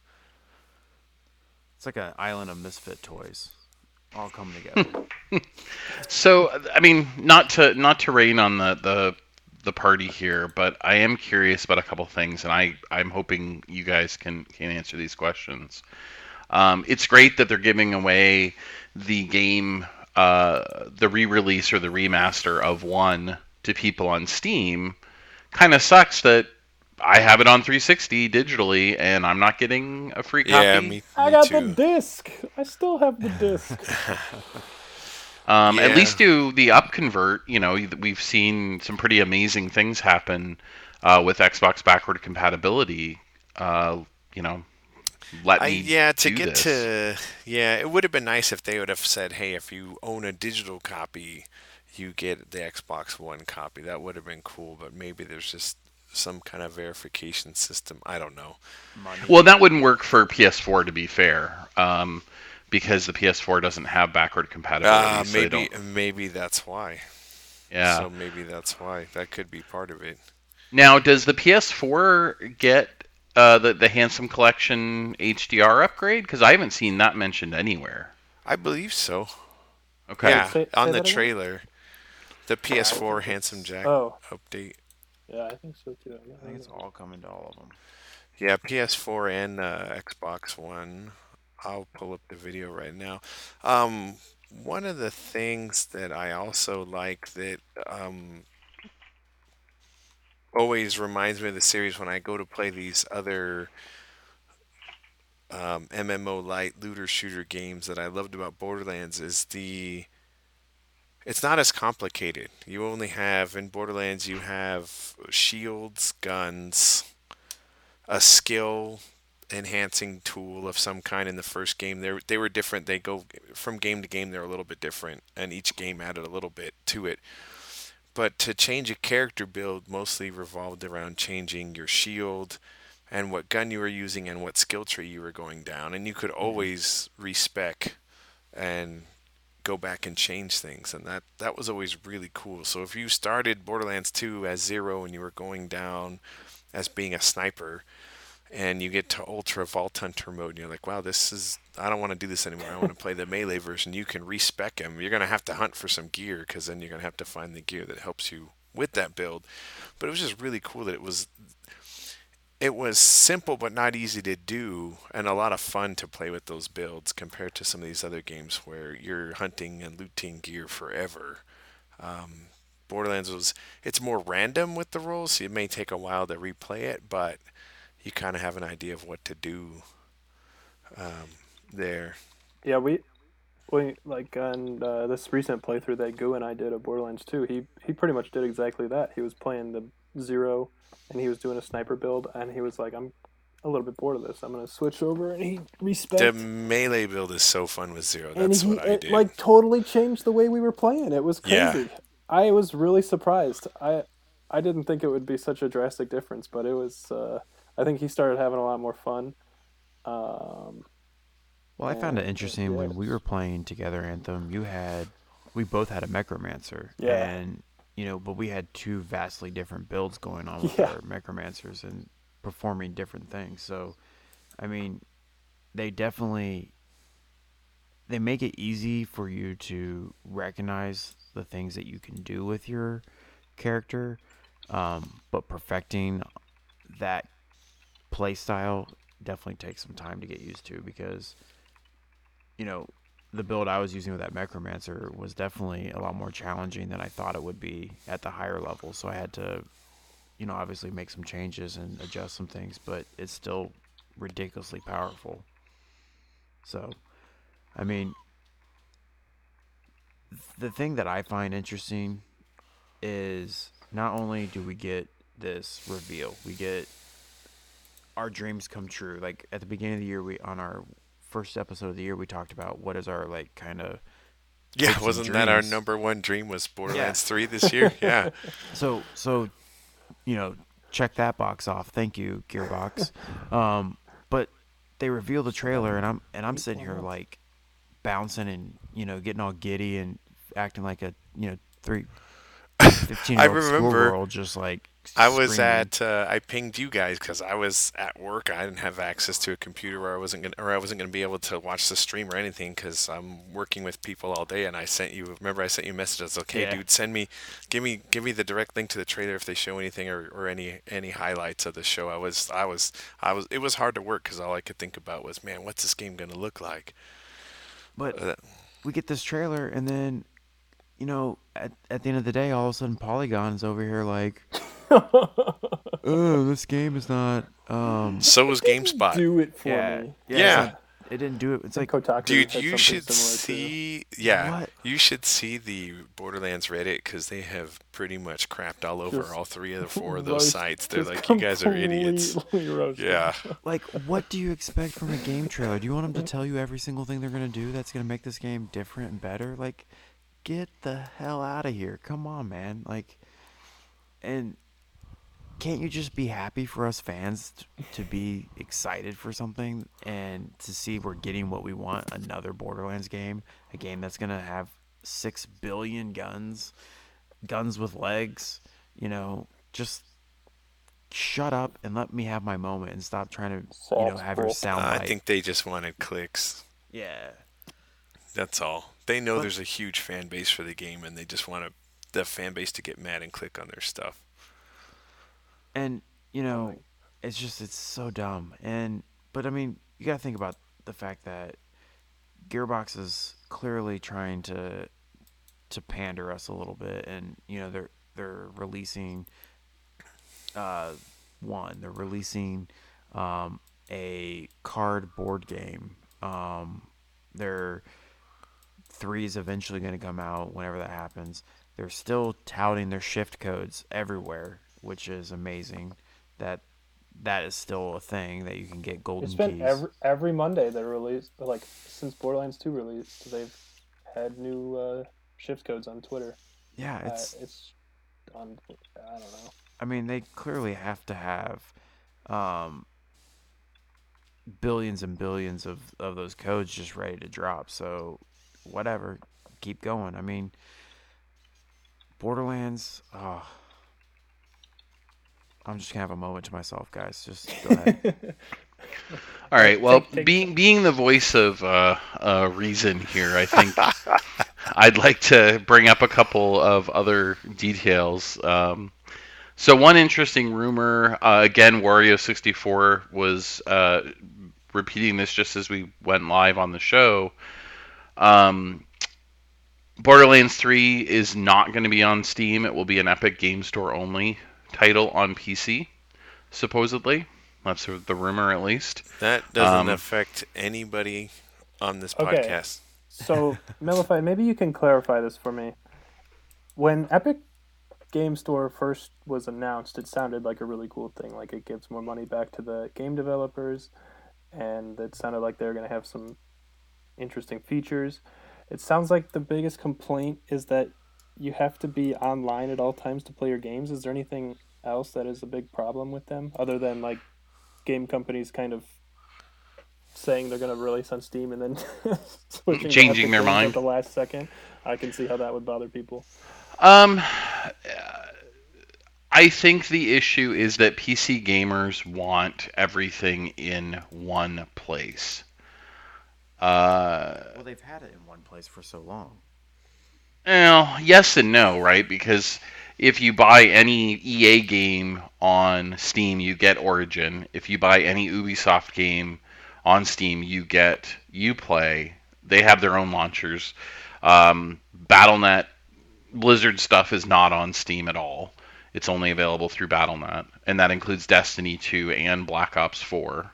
C: It's like an island of misfit toys, all come together.
A: so I mean, not to rain on the party here, but I am curious about a couple things, and I'm hoping you guys can answer these questions. It's great that they're giving away the game, the re-release or the remaster of 1 to people on Steam. Kind of sucks that I have it on 360 digitally, and I'm not getting a free copy.
D: Yeah, me
B: I got
D: too.
B: the disc. I still have the disc.
A: At
D: Yeah.
A: least do the upconvert. We've seen some pretty amazing things happen with Xbox backward compatibility. let me
D: To
A: do
D: get
A: this.
D: it would have been nice if they would have said, hey, if you own a digital copy, you get the Xbox One copy. That would have been cool, but maybe there's just some kind of verification system. I don't know.
C: Money.
A: Well, that wouldn't work for PS4 to be fair, because the PS4 doesn't have backward compatibility. So they don't.
D: Maybe that's why.
A: Yeah.
D: So maybe that's why. That could be part of it.
A: Now, does the PS4 get the Handsome Collection HDR upgrade? Because I haven't seen that mentioned anywhere.
D: I believe so.
A: Okay.
D: Yeah,
B: Say
D: on the
B: that again?
D: trailer, the PS4
B: think
D: Handsome
B: it's-
D: Jack
B: Oh,
D: update.
B: yeah, I think so too.
C: I think it's all coming to all of them.
D: Yeah, PS4 and Xbox One. I'll pull up the video right now. One of the things that I also like that always reminds me of the series when I go to play these other MMO light looter shooter games that I loved about Borderlands is it's not as complicated. You only have in Borderlands you have shields, guns, a skill enhancing tool of some kind in the first game. They were different. They go from game to game. They're a little bit different, and each game added a little bit to it. But to change a character build mostly revolved around changing your shield and what gun you were using and what skill tree you were going down. And you could always respec and go back and change things. And that was always really cool. So if you started Borderlands 2 as Zero and you were going down as being a sniper, and you get to Ultra Vault Hunter mode, and you're like, wow, I don't want to do this anymore. I want to play the melee version. You can respec him. You're going to have to hunt for some gear, because then you're going to have to find the gear that helps you with that build. But it was just really cool that it was simple but not easy to do, and a lot of fun to play with those builds compared to some of these other games where you're hunting and looting gear forever. Borderlands it's more random with the rolls, so it may take a while to replay it, but you kind of have an idea of what to do there.
B: Yeah, we like on this recent playthrough that Goo and I did of Borderlands 2. He pretty much did exactly that. He was playing the Zero, and he was doing a sniper build, and he was like, I'm a little bit bored of this. I'm gonna switch over, and he respect.
D: The melee build is so fun with Zero.
B: And
D: That's what I
B: it
D: did.
B: like totally changed the way we were playing. It was
D: Yeah.
B: crazy. I was really surprised. I didn't think it would be such a drastic difference, but it was. I think he started having a lot more fun.
C: Well, I found it
B: And,
C: interesting
B: yeah,
C: when we were playing together Anthem. We both had a Necromancer,
B: Yeah.
C: and but we had two vastly different builds going on with
B: Yeah.
C: our Necromancers and performing different things. So, I mean, they make it easy for you to recognize the things that you can do with your character, but perfecting that play style definitely takes some time to get used to, because the build I was using with that Necromancer was definitely a lot more challenging than I thought it would be at the higher level. So I had to, obviously make some changes and adjust some things, but it's still ridiculously powerful. So, I mean, the thing that I find interesting is not only do we get this reveal, we get our dreams come true. Like at the beginning of the year, on our first episode of the year, we talked about what is our kind of
D: Yeah,
C: hopes and
D: wasn't that our
C: dreams.
D: number one dream was Borderlands 3 this year? Yeah.
C: So check that box off. Thank you, Gearbox. But they reveal the trailer, and I'm sitting here like bouncing and getting all giddy and acting like a 15-year-old schoolgirl, just like
D: I was
C: screaming.
D: I pinged you guys because I was at work. I didn't have access to a computer, or I wasn't gonna be able to watch the stream or anything because I'm working with people all day. And I sent you. Remember, I sent you messages. Okay,
C: Yeah.
D: dude, give me the direct link to the trailer if they show anything or any highlights of the show. It was hard to work because all I could think about was, man, what's this game gonna look like?
C: But we get this trailer, and then at the end of the day, all of a sudden Polygon's over here like, oh, this game is not
D: So was GameSpot.
B: Do it for
C: yeah,
B: me.
D: Yeah.
C: It's like, It didn't do it. It's
B: think
C: like,
B: Kotaku
D: Dude,
B: had
D: you
B: something
D: should
B: similar too.
D: see, yeah,
C: what?
D: you should see the Borderlands Reddit because they have pretty much crapped all over
B: Just
D: all three of the four of those
B: roast,
D: sites. They're
B: just
D: like, you guys are idiots.
B: completely roasted.
D: Yeah.
C: Like, what do you expect from a game trailer? Do you want them to tell you every single thing they're gonna do that's gonna make this game different and better? Like, get the hell out of here! Come on, man. Like, and can't you just be happy for us fans to be excited for something and to see we're getting what we want? Another Borderlands game, a game that's gonna have 6 billion guns with legs. Just shut up and let me have my moment and stop trying to,
B: Soft
C: have your
B: spoke.
C: sound
D: I
C: bite.
D: think they just wanted clicks.
C: Yeah.
D: That's all. They know
C: But-
D: there's a huge fan base for the game, and they just want the fan base to get mad and click on their stuff.
C: And, it's so dumb. But I mean, you gotta think about the fact that Gearbox is clearly trying to pander us a little bit, and they're releasing they're releasing a card board game. Their 3 is eventually going to come out whenever that happens. They're still touting their shift codes everywhere, which is amazing. That is still a thing that you can get golden
B: It's been
C: keys.
B: every Monday they release, like since Borderlands 2 released, they've had new shift codes on Twitter.
C: Yeah,
B: It's on. I don't know.
C: I mean, they clearly have to have billions and billions of those codes just ready to drop. So, whatever, keep going. I mean, Borderlands. Oh, I'm just gonna have a moment to myself, guys. Just go ahead.
A: All right. Well,
B: Take-
A: being the voice of reason here, I think I'd like to bring up a couple of other details. So one interesting rumor, again, Wario64 was repeating this just as we went live on the show. Borderlands 3 is not going to be on Steam. It will be an Epic Game Store only title on PC, supposedly. That's the rumor, at least.
D: That doesn't affect anybody on this
B: Okay.
D: podcast.
B: So, Mellify, maybe you can clarify this for me. When Epic Game Store first was announced, it sounded like a really cool thing. Like it gives more money back to the game developers, and it sounded like they're going to have some interesting features. It sounds like the biggest complaint is that you have to be online at all times to play your games. Is there anything else that is a big problem with them, other than like game companies kind of saying they're going to release on Steam and then switching to
A: Changing
B: Epic
A: their
B: Games
A: mind?
B: at the last second? I can see how that would bother people.
A: I think the issue is that PC gamers want everything in one place.
C: Well, they've had it in one place for so long.
A: Well, yes and no, right? Because if you buy any EA game on Steam, you get Origin. If you buy any Ubisoft game on Steam, you get Uplay. They have their own launchers. Battle.net, Blizzard stuff is not on Steam at all. It's only available through Battle.net, and that includes Destiny 2 and Black Ops 4.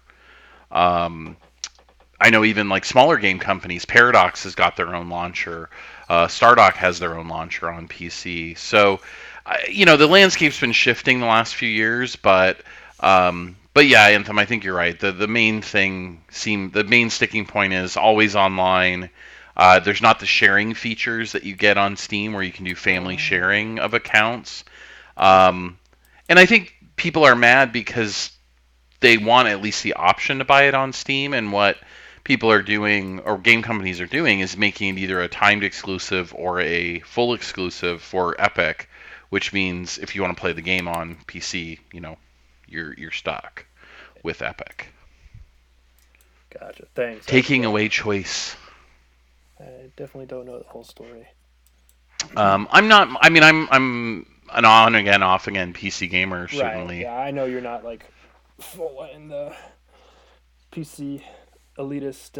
A: I know even like smaller game companies, Paradox has got their own launcher. Stardock has their own launcher on PC. So, the landscape's been shifting the last few years, but yeah, Anthem, I think you're right. The main sticking point is always online. There's not the sharing features that you get on Steam where you can do family sharing of accounts. And I think people are mad because they want at least the option to buy it on Steam, and what people are doing, or game companies are doing, is making it either a timed exclusive or a full exclusive for Epic, which means if you want to play the game on PC, you're stuck with Epic.
B: Gotcha. Thanks.
A: Taking away choice.
B: I definitely don't know the whole story.
A: I'm not. I mean, I'm an on again, off again PC gamer, certainly.
B: Right. Yeah, I know you're not like full in the PC elitist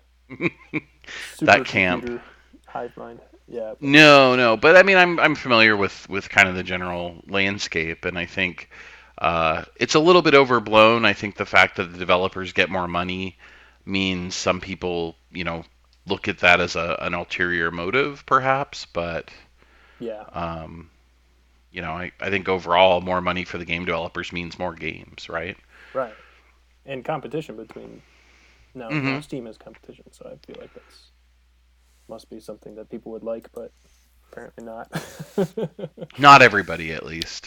A: That camp.
B: supercomputer hive mind. Yeah.
A: No, but I mean, I'm familiar with kind of the general landscape, and I think it's a little bit overblown. I think the fact that the developers get more money means some people, look at that as an ulterior motive, perhaps. But
B: Yeah.
A: um, I think overall, more money for the game developers means more games, right?
B: Right. And competition between now
A: Hmm.
B: Steam has competition, so I feel like that's must be something that people would like, but apparently not.
A: Not everybody, at least.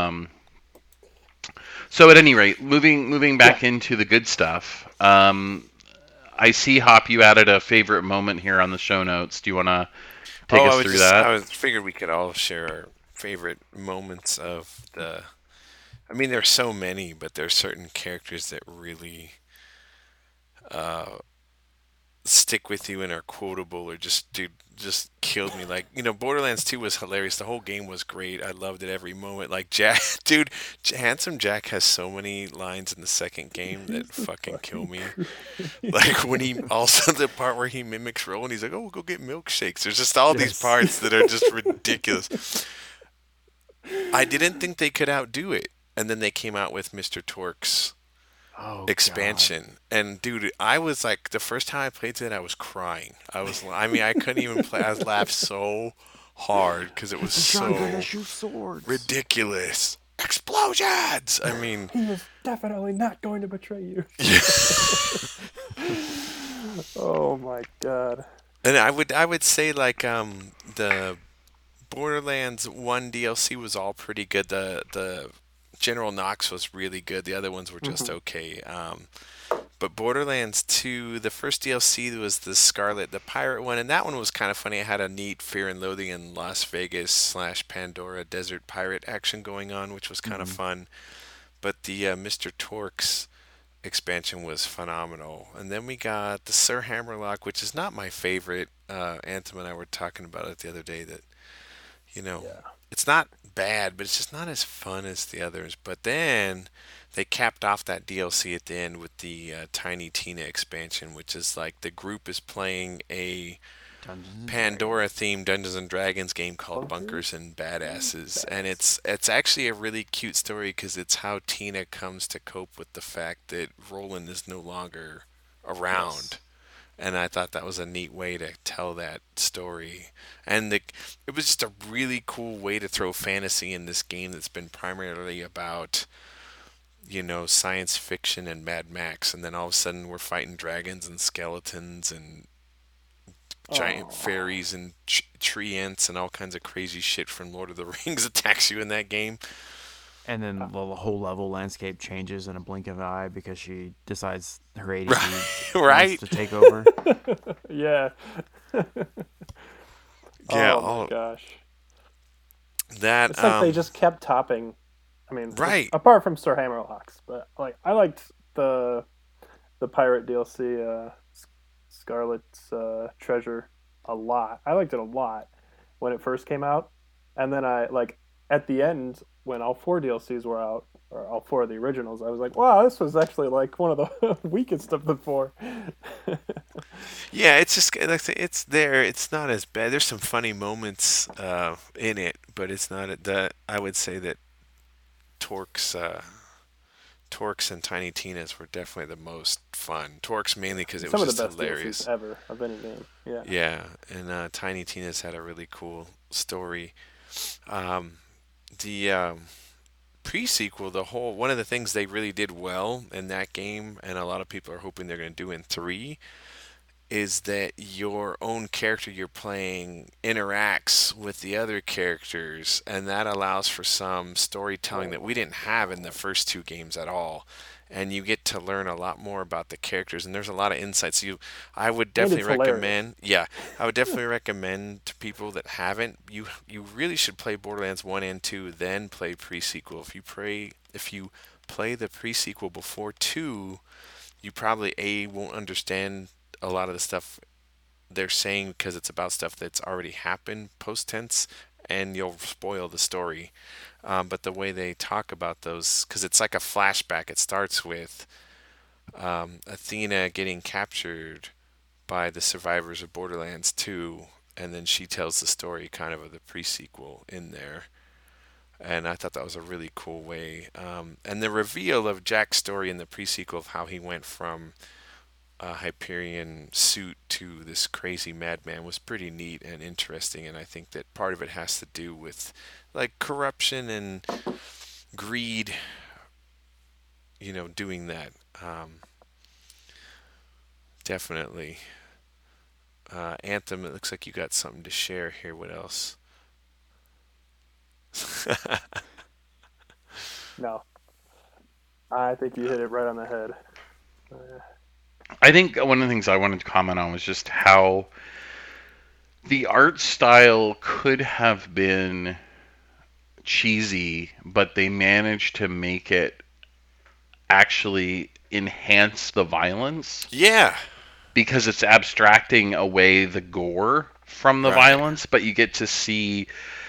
A: So at any rate, moving
B: Yeah.
A: back into the good stuff. I see, Hop, you added a favorite moment here on the show notes. Do you want to take
D: Oh,
A: us through that?
D: I was figured we could all share our favorite moments of the. I mean, there's so many, but there's certain characters that really uh, stick with you and are quotable, or just dude just killed me. Like, Borderlands 2 was hilarious. The whole game was great. I loved it every moment. Like, Jack, dude, Handsome Jack has so many lines in the second game that
B: He's the
D: fucking kill
B: fucking
D: me.
B: creep.
D: Like when he also the part where he mimics Roll and he's like, "Oh, we'll go get milkshakes." There's just all these
C: Yes.
D: parts that are just ridiculous. I didn't think they could outdo it, and then they came out with Mr. Torque's
C: Oh God.
D: expansion. And dude, I was like, the first time I played it, I was crying. I mean, I couldn't even play. I was laughed so hard because it was
C: The shotgun that
D: so
C: shoots swords.
D: ridiculous. Explosions! I mean,
B: He is definitely not going to betray you.
D: yeah.
B: Oh my god.
D: And I would say like the Borderlands 1 DLC was all pretty good. The General Knox was really good. The other ones were just
B: Hmm.
D: okay. But Borderlands 2, the first DLC was the Scarlet, the pirate one, and that one was kind of funny. It had a neat Fear and Loathing in Las Vegas / Pandora desert pirate action going on, which was kind of
C: Hmm.
D: fun. But the Mr. Torque's expansion was phenomenal. And then we got the Sir Hammerlock, which is not my favorite. Anthem and I were talking about it the other day that, you know,
B: Yeah.
D: it's not bad, but it's just not as fun as the others. But then they capped off that DLC at the end with the Tiny Tina expansion, which is like the group is playing a
C: Dungeons and
D: Pandora
C: Dragons.
D: themed Dungeons and Dragons game called
B: Bunkers
D: Bunkers and
B: and
D: Badasses, and
B: badass.
D: it's actually a really cute story because it's how Tina comes to cope with the fact that Roland is no longer around.
B: Yes.
D: And I thought that was a neat way to tell that story. And it was just a really cool way to throw fantasy in this game that's been primarily about, science fiction and Mad Max. And then all of a sudden we're fighting dragons and skeletons and giant
B: Oh.
D: fairies and tree ants and all kinds of crazy shit from Lord of the Rings attacks you in that game.
C: And then the whole level landscape changes in a blink of an eye because she decides her ADD
D: Right,
C: wants
D: right.
C: to take over.
B: Yeah.
D: Yeah,
B: Oh my
D: all
B: gosh.
D: that.
B: It's like they just kept topping. I mean,
D: Right.
B: apart from Sir Hammerlocks, but like I liked the pirate DLC, Scarlet's Treasure, a lot. I liked it a lot when it first came out, and then I like at the end when all four DLCs were out, or all four of the originals. I was like, wow, this was actually like one of the weakest of the four.
D: Yeah, it's just like I say, it's there. It's not as bad. There's some funny moments in it, but it's not the. I would say that Torx, Torx and Tiny Tina's were definitely the most fun. Torx mainly because it was
B: Some of the
D: just
B: best DLCs
D: hilarious.
B: ever of any game. Yeah.
D: Yeah, and Tiny Tina's had a really cool story. Um, the pre-sequel, the whole one of the things they really did well in that game, and a lot of people are hoping they're going to do in 3, is that your own character you're playing interacts with the other characters, and that allows for some storytelling that
B: Oh,
D: we didn't have in the first two games at all. And you get to learn a lot more about the characters, and there's a lot of insights. I would
B: and
D: definitely
B: it's hilarious.
D: recommend, yeah, I would definitely recommend to people that haven't. You really should play Borderlands 1 and 2, then play pre-sequel. If you play the pre-sequel before 2, you probably won't understand a lot of the stuff they're saying because it's about stuff that's already happened post tense, and you'll spoil the story. But the way they talk about those, because it's like a flashback. It starts with Athena getting captured by the survivors of Borderlands 2, and then she tells the story kind of the pre-sequel in there. And I thought that was a really cool way. And the reveal of Jack's story in the pre-sequel of how he went from Hyperion suit to this crazy madman was pretty neat and interesting, and I think that part of it has to do with like corruption and greed, doing that. Definitely. Anthem, it looks like you got something to share here. What else?
B: No, I think you hit it right on the head.
A: I think one of the things I wanted to comment on was just how the art style could have been cheesy, but they managed to make it actually enhance the violence
D: Yeah.
A: because it's abstracting away the gore from the
D: Right.
A: violence, but you get to see,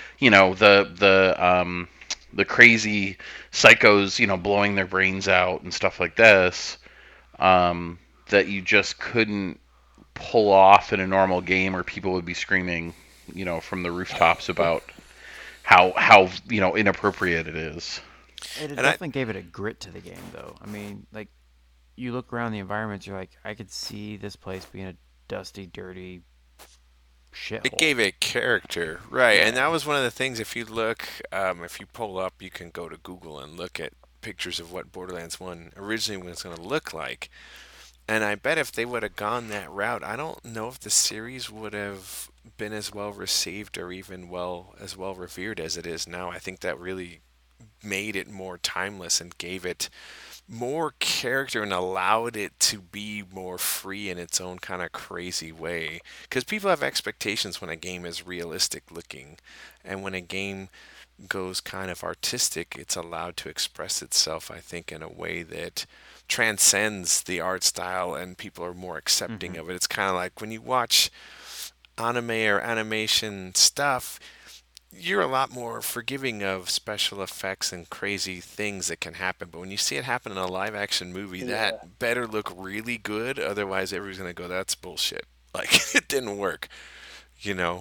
A: the crazy psychos, blowing their brains out and stuff like this, that you just couldn't pull off in a normal game, or people would be screaming, from the rooftops about how inappropriate it is.
C: It
D: And I
C: definitely gave it a grit to the game, though. I mean, like, you look around the environments, you're like, I could see this place being a dusty, dirty
D: It
C: shithole.
D: gave it character, right? And that
C: Yeah.
D: was one of the things. If you look, if you pull up, you can go to Google and look at pictures of what Borderlands 1 originally was going to look like. And I bet if they would have gone that route, I don't know if the series would have been as well received or even as well revered as it is now. I think that really made it more timeless and gave it more character and allowed it to be more free in its own kind of crazy way. Because people have expectations when a game is realistic looking, and when a game goes kind of artistic, it's allowed to express itself, I think, in a way that transcends the art style and people are more accepting
C: Hmm.
D: of it. It's kind of like when you watch anime or animation stuff, you're a lot more forgiving of special effects and crazy things that can happen. But when you see it happen in a live action movie,
B: Yeah,
D: that better look really good. Otherwise, everybody's going to go, that's bullshit. Like, it didn't work. You know,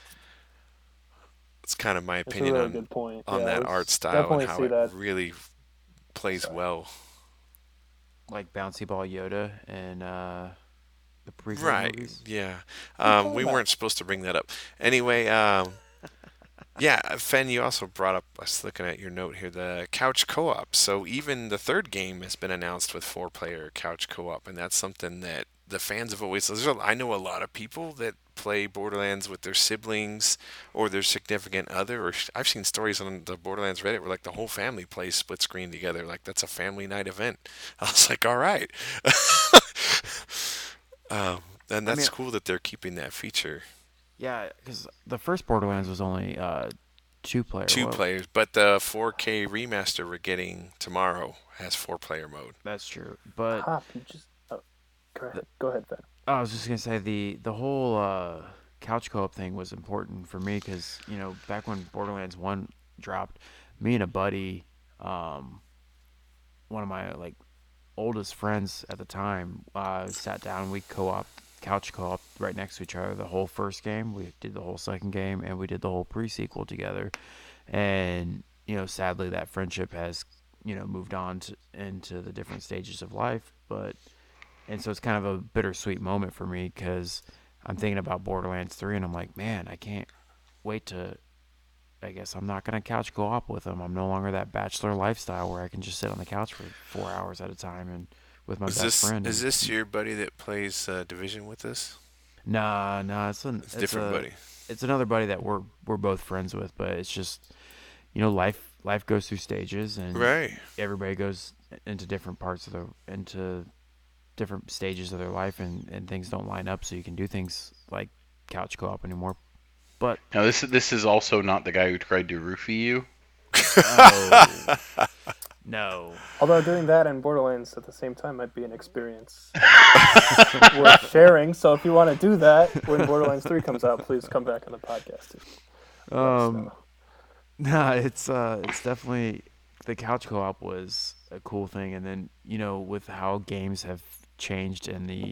D: it's kind of my
B: that's a
D: opinion
B: really
D: on
B: good point.
D: on
B: Yeah,
D: that art style and
B: definitely
D: how
B: see
D: it
B: that.
D: really plays
B: Sorry.
D: well.
C: Like Bouncy Ball Yoda and the prequel
D: Right.
C: movies.
D: Yeah.
B: What are you talking
D: We weren't
B: about?
D: supposed to bring that up. Anyway, yeah, Fen, you also brought up, I was looking at your note here, the couch co-op. So even the third game has been announced with four-player couch co-op, and that's something that the fans have always. I know a lot of people that play Borderlands with their siblings or their significant other. Or I've seen stories on the Borderlands Reddit where like the whole family plays split screen together. Like that's a family night event. I was like, all right. And
C: I mean,
D: that's cool that they're keeping that feature.
C: yeah, because the first Borderlands was only two-player.
D: Two
C: Well,
D: players, but the 4K remaster we're getting tomorrow has four-player mode.
C: that's true. But
B: Hop, you just. Oh, go
C: the,
B: ahead. Go ahead, Ben.
C: I was just gonna say the whole couch co-op thing was important for me because back when Borderlands 1 dropped, me and a buddy, um, one of my like oldest friends at the time, sat down. We co-op couch co-op right next to each other the whole first game. We did the whole second game, and we did the whole pre-sequel together. And sadly, that friendship has moved on into the different stages of life. But and so it's kind of a bittersweet moment for me because I'm thinking about Borderlands 3, and I'm like, man, I can't wait to. I guess I'm not gonna couch co-op with him. I'm no longer that bachelor lifestyle where I can just sit on the couch for 4 hours at a time and with my
D: Is
C: best
D: this
C: friend.
D: is
C: And
D: this your buddy that plays Division with us?
C: nah,
D: It's a different buddy.
C: it's another buddy that we're both friends with, but it's just life goes through stages, and
D: Right.
C: everybody goes into different parts of into different stages of their life, and things don't line up, so you can do things like couch co-op anymore. But
A: Now, this is also not the guy who tried to roofie you.
C: oh no,
B: Although doing that and Borderlands at the same time might be an experience worth sharing. So if you want to do that when Borderlands 3 comes out, please come back on the podcast. Too. Let us know.
C: nah, it's definitely the couch co-op was a cool thing, and then with how games have changed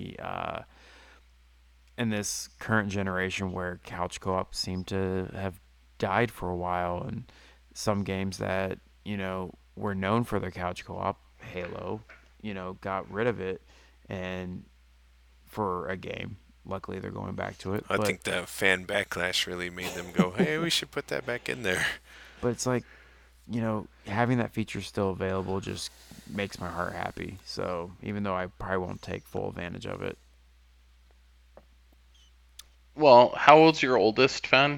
C: in this current generation where couch co-op seem to have died for a while, and some games that were known for their couch co-op, Halo, got rid of it, and for a game. Luckily, they're going back to it.
D: I think the fan backlash really made them go, hey, we should put that back in there.
C: But it's like, having that feature still available just makes my heart happy. So even though I probably won't take full advantage of it.
A: Well, how old's your oldest, Fen?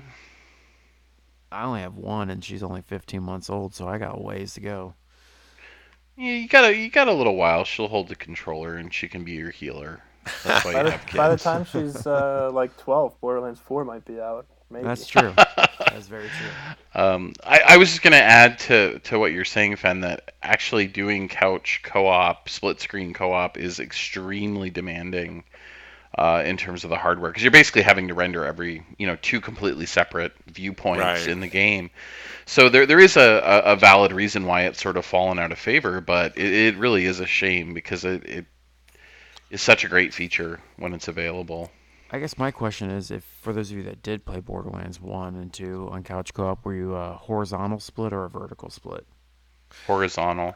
C: I only have one, and she's only 15 months old, so I got a ways to go.
A: Yeah, you got a little while. She'll hold the controller and she can be your healer. That's why you have kids.
B: By the time she's like 12, Borderlands 4 might be out. Maybe.
C: That's true. That's very true.
A: I was just going to add to what you're saying, Fen, that actually doing couch co-op, split screen co-op is extremely demanding in terms of the hardware, because you're basically having to render every, two completely separate viewpoints in the game. So there is a valid reason why it's sort of fallen out of favor, but it really is a shame because it is such a great feature when it's available.
C: I guess my question is, if for those of you that did play Borderlands 1 and 2 on couch co-op, were you a horizontal split or a vertical split?
A: Horizontal,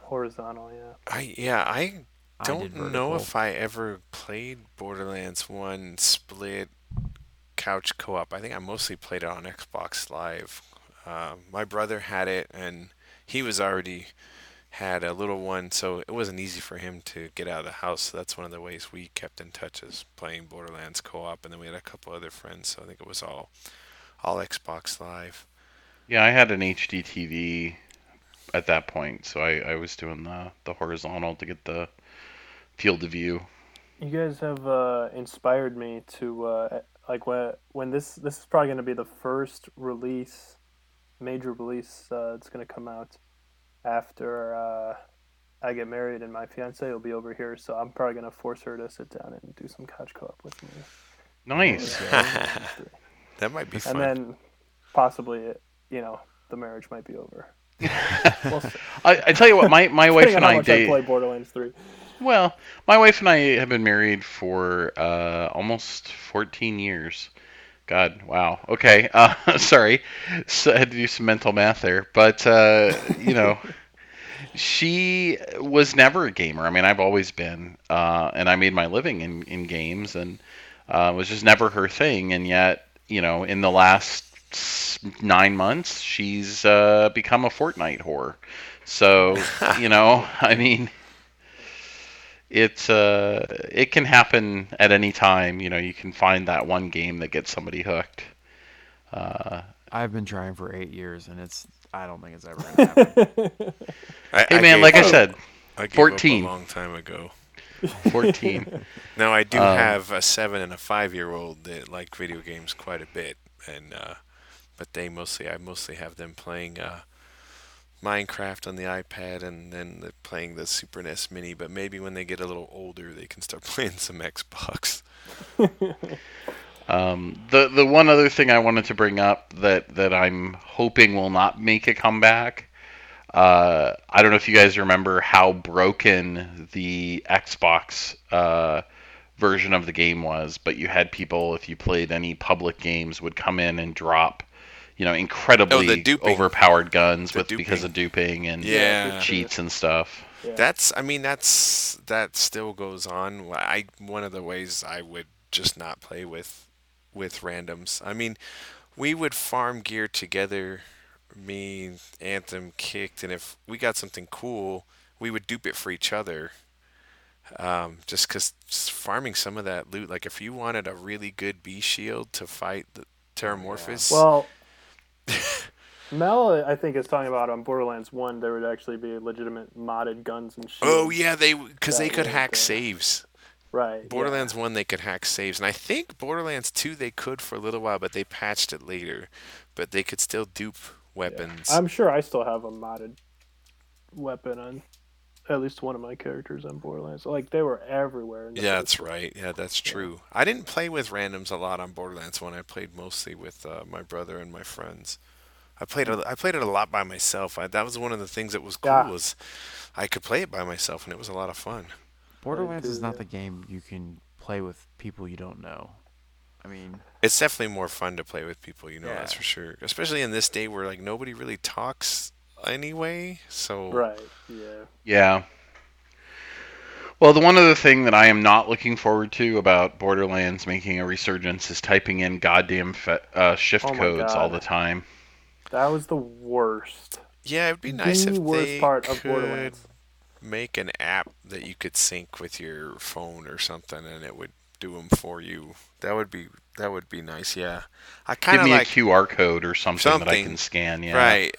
B: yeah.
D: I don't know if I ever played Borderlands 1 split couch co-op. I think I mostly played it on Xbox Live. My brother had it, and he was already had a little one, so it wasn't easy for him to get out of the house. So that's one of the ways we kept in touch, is playing Borderlands co-op, and then we had a couple other friends. So I think it was all Xbox Live.
A: Yeah, I had an HD TV at that point, so I was doing the horizontal to get the field of view.
B: You guys have inspired me to like when this is probably going to be the first major release that's going to come out after I get married, and my fiance will be over here, so I'm probably going to force her to sit down and do some couch co-op with me.
A: Nice.
D: That might be fun.
B: And then possibly, the marriage might be over.
A: We'll I tell you what, my wife and I date.
B: Play Borderlands 3.
A: Well, my wife and I have been married for almost 14 years. God, wow. Okay, sorry. So I had to do some mental math there. But, she was never a gamer. I mean, I've always been. And I made my living in games, and was just never her thing. And yet, in the last 9 months, she's become a Fortnite whore. So, I mean, it can happen at any time. You can find that one game that gets somebody hooked.
C: I've been trying for 8 years, and I don't think it's ever going to happen.
A: Hey, man, like I said,
D: I gave
A: 14.
D: up a long time ago.
A: 14.
D: Now, I do have a 7 and a 5-year-old that like video games quite a bit, and but I mostly have them playing Minecraft on the iPad, and then they're playing the Super NES Mini. But maybe when they get a little older, they can start playing some Xbox.
A: The one other thing I wanted to bring up that I'm hoping will not make a comeback. I don't know if you guys remember how broken the Xbox version of the game was, but you had people, if you played any public games, would come in and drop, incredibly overpowered guns because of duping and cheats and stuff.
B: Yeah.
D: That still goes on. One of the ways I would just not play with randoms. I mean, we would farm gear together. Me, Anthem, Kicked, and if we got something cool, we would dupe it for each other. Just because farming some of that loot, like if you wanted a really good B shield to fight the Terramorphous.
B: Well, Mel, I think, is talking about on Borderlands 1, there would actually be legitimate modded guns and shields.
D: Oh yeah, because they could hack saves.
B: Right.
D: Borderlands 1, they could hack saves, and I think Borderlands 2 they could for a little while, but they patched it later. But they could still dupe weapons.
B: Yeah. I'm sure I still have a modded weapon on at least one of my characters on Borderlands. Like, they were everywhere.
D: Yeah, that's right. Yeah, that's true. I didn't play with randoms a lot on Borderlands 1. I played mostly with my brother and my friends. I played it a lot by myself. That was one of the things that was cool, was I could play it by myself, and it was a lot of fun.
C: Borderlands is not the game you can play with people you don't know. I mean,
D: it's definitely more fun to play with people you know, that's for sure. Especially in this day where like nobody really talks anyway. So
B: right,
A: yeah. Well, the one other thing that I am not looking forward to about Borderlands making a resurgence is typing in goddamn shift
B: Oh my
A: codes all the
B: god,
A: time.
B: that was the worst.
D: Yeah, it'd be nice
B: The
D: if
B: worst
D: they
B: part of
D: could
B: Borderlands.
D: make an app that you could sync with your phone or something, and it would do them for you. That would be nice. Yeah, I kind
A: Give
D: of
A: me a
D: like
A: QR code or something that I can
D: something.
A: scan. Yeah.
D: Right.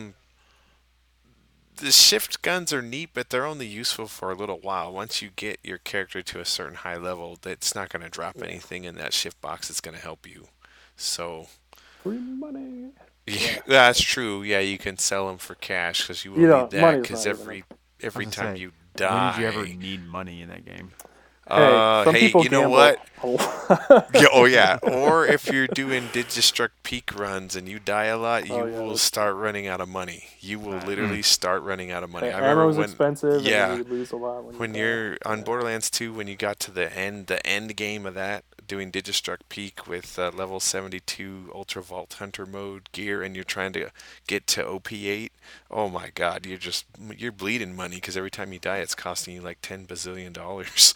D: The shift guns are neat, but they're only useful for a little while. Once you get your character to a certain high level, that's not going to drop
B: Yeah.
D: anything in that shift box that's going to help you. So,
B: Free money.
D: yeah,
B: Yeah.
D: that's true. Yeah, you can sell them for cash because you will
B: You
D: need
B: know,
D: that.
B: money's
D: Because
B: not even.
D: every
C: I was gonna
D: time
C: say,
D: you
C: when did you ever
D: die,
C: need money in that game?
B: Hey, some
D: hey,
B: people
D: you know
B: gamble
D: what?
B: a lot.
D: Yeah, oh yeah. Or if you're doing Digistruct peak runs and you die a lot,
B: Oh
D: you
B: yeah,
D: will
B: that's
D: start
B: true.
D: running out of money. You will
C: Right.
A: Mm.
D: literally start running out of money.
B: Hey,
D: I remember
B: ammo's
D: when,
B: expensive, and then
D: yeah,
B: you lose a lot when you
D: when
B: die.
D: you're on
B: Yeah.
D: Borderlands 2, when you got to the end game of that, doing Digistruct peak with level 72 Ultra Vault Hunter mode gear, and you're trying to get to OP8. Oh my God, you're bleeding money because every time you die, it's costing you like $10 bazillion.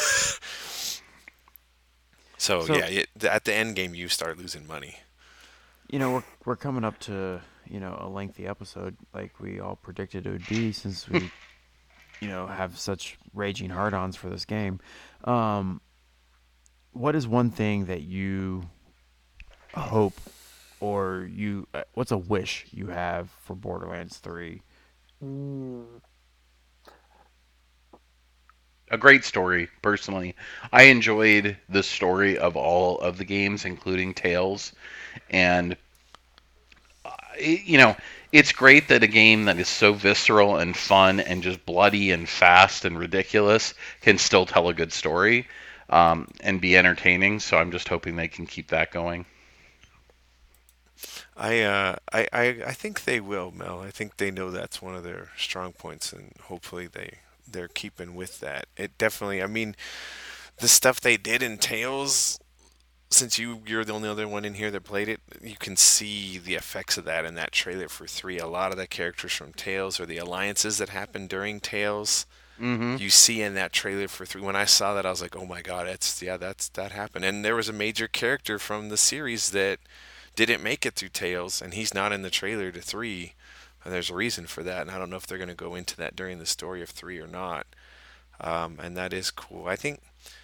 D: So
C: So
D: yeah, at the end game you start losing money.
C: we're coming up to a lengthy episode like we all predicted it would be since we have such raging hard-ons for this game. Um, what is one thing that you hope or what's a wish you have for Borderlands 3?
B: Mm.
A: A great story, personally. I enjoyed the story of all of the games, including Tales, and you know, it's great that a game that is so visceral and fun and just bloody and fast and ridiculous can still tell a good story and be entertaining. So I'm just hoping they can keep that going.
D: I think they will, Mel. I think they know that's one of their strong points, and hopefully they're keeping with that. It definitely. I mean, the stuff they did in Tales. Since you're the only other one in here that played it, you can see the effects of that in that trailer for 3. A lot of the characters from Tales or the alliances that happened during Tales,
A: Mm-hmm.
D: you see in that trailer for 3. When I saw that, I was like, "Oh my God, that happened." And there was a major character from the series that didn't make it through Tales, and he's not in the trailer to 3. And there's a reason for that, and I don't know if they're going to go into that during the story of 3 or not. And that is cool. I think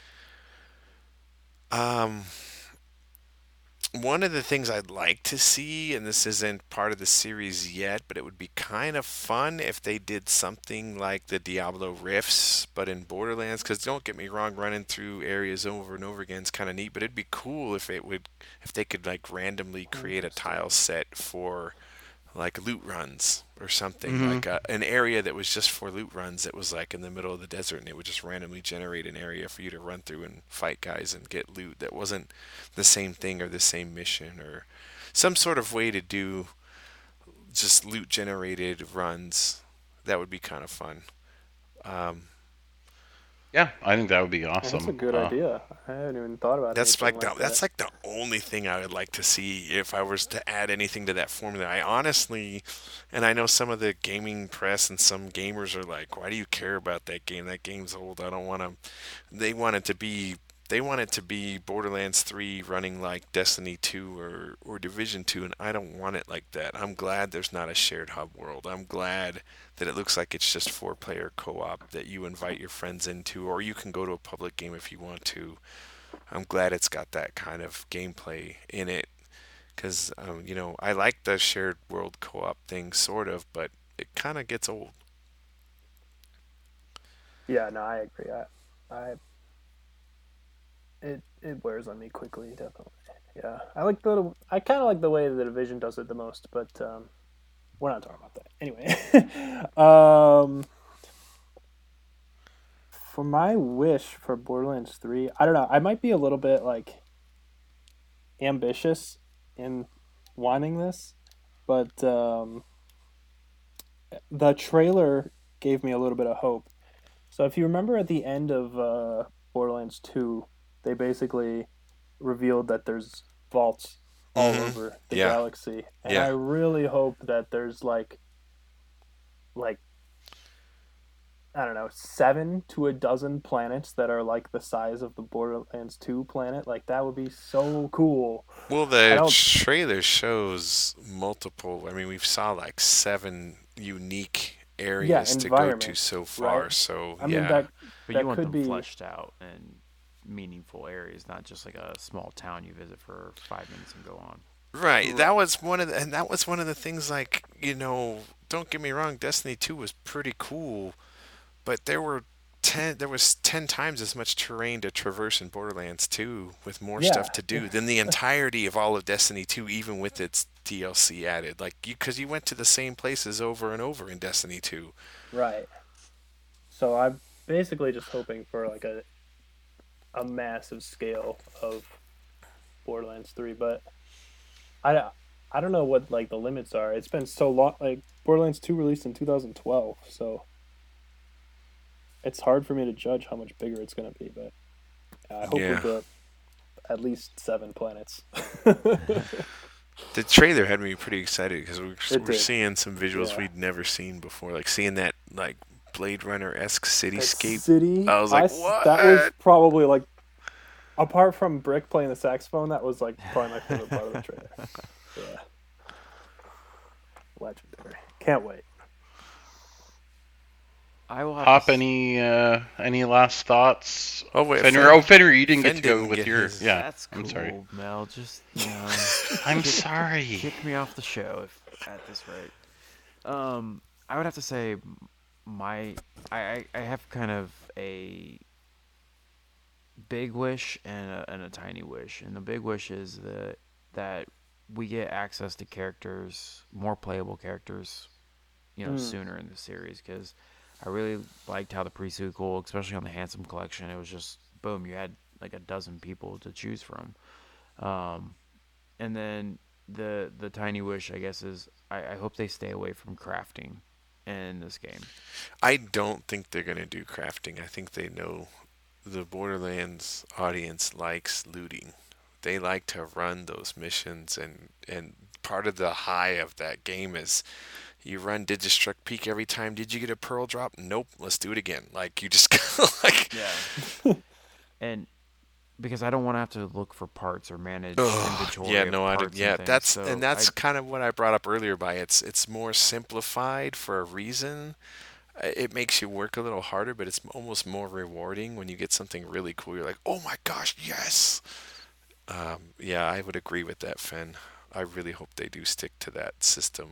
D: um, one of the things I'd like to see, and this isn't part of the series yet, but it would be kind of fun if they did something like the Diablo Rifts, but in Borderlands. Because don't get me wrong, running through areas over and over again is kind of neat, but it'd be cool if they could like randomly create a
B: Interesting.
D: tile set for like loot runs or something
A: Mm-hmm.
D: like an area that was just for loot runs that was like in the middle of the desert, and it would just randomly generate an area for you to run through and fight guys and get loot that wasn't the same thing or the same mission, or some sort of way to do just loot generated runs. That would be kind of fun. um,
A: Yeah, I think that would be
B: Yeah, that's a
A: awesome.
B: good idea. I hadn't even thought about anything like that.
D: that's like the only thing I would like to see if I was to add anything to that formula. I honestly, and I know some of the gaming press and some gamers are like, "Why do you care about that game? That game's old. I don't want to." They want it to be they want it to be Borderlands 3 running like Destiny 2 or Division 2, and I don't want it like that. I'm glad there's not a shared hub world. I'm glad that it looks like it's just 4-player co-op that you invite your friends into, or you can go to a public game if you want to. I'm glad it's got that kind of gameplay in it because I like the shared world co-op thing sort of, but it kind of gets old.
B: Yeah, no, I agree. I it wears on me quickly, definitely. Yeah, I kind of like the way the division does it the most, but we're not talking about that anyway. For my wish for Borderlands 3, I don't know. I might be a little bit like ambitious in wanting this, but the trailer gave me a little bit of hope. So if you remember at the end of Borderlands 2, they basically revealed that there's vaults all
D: Mm-hmm.
B: over the
D: Yeah.
B: galaxy, and I
D: Yeah.
B: really hope that there's like I don't know, 7 to 12 planets that are like the size of the Borderlands 2 planet. Like that would be so cool.
D: Well,
B: I
D: the
B: don't.
D: trailer shows multiple. I mean, we've saw like 7 unique
B: Yeah,
D: areas to go to
B: environments,
D: so
B: right?
D: far. So
B: I mean
D: yeah,
C: But you
B: that
C: want
B: could
C: them
B: be.
C: fleshed out and meaningful areas, not just like a small town you visit for 5 minutes and go on.
D: right.
B: Right.
D: That was one of the things. Like, don't get me wrong, Destiny 2 was pretty cool, but there was 10 times as much terrain to traverse in Borderlands 2 with more stuff
B: Yeah,
D: to do than the entirety of all of Destiny 2, even with its DLC added. Like, because you went to the same places over and over in Destiny 2.
B: right. So I'm basically just hoping for like a massive scale of Borderlands 3, but I I don't know what like the limits are. It's been so long. Like Borderlands 2 released in 2012, so it's hard for me to judge how much bigger it's gonna be. But I hope we
D: Yeah.
B: get at least 7 planets.
D: The trailer had me pretty excited because
B: It
D: we're
B: did,
D: seeing some visuals
B: yeah.
D: we'd never seen before, like seeing that like Blade Runner-esque
B: That
D: cityscape.
B: city,
D: I was like,
B: that was
D: what?
B: probably like apart from Brick playing the saxophone, that was like probably my favorite part of the trailer. Yeah, legendary. Can't wait.
C: I will have to.
A: Hop, any last thoughts?
D: Oh wait,
A: Fenrir. Oh, Fenrir, you didn't
D: Fenn
A: get to go
D: didn't
A: with
D: get
A: your.
D: his.
A: Yeah,
C: That's cool,
A: I'm sorry.
C: Mel. Just
A: I'm
C: kick-
A: sorry.
C: kick me off the show if at this rate. I would have to say I have kind of a big wish and a tiny wish. And the big wish is that we get access to characters, more playable characters, sooner in the series, because I really liked how the pre-sequel, especially on the Handsome Collection, it was just boom, you had like a dozen people to choose from. Um, and then the tiny wish, I guess, is I hope they stay away from crafting in this game.
D: I don't think they're gonna do crafting. I think they know the Borderlands audience likes looting. They like to run those missions, and part of the high of that game is you run Digistruct Peak every time. Did you get a pearl drop? Nope. Let's do it again. Like you just like.
C: Yeah. And because I don't want to have to look for parts or manage
D: Ugh,
C: inventory
D: yeah,
C: of
D: no, I did.
C: parts and
D: Yeah,
C: things. So
D: that's kind of what I brought up earlier. By it's more simplified for a reason. It makes you work a little harder, but it's almost more rewarding when you get something really cool. You're like, oh my gosh, yes. Yeah, I would agree with that, Finn. I really hope they do stick to that system.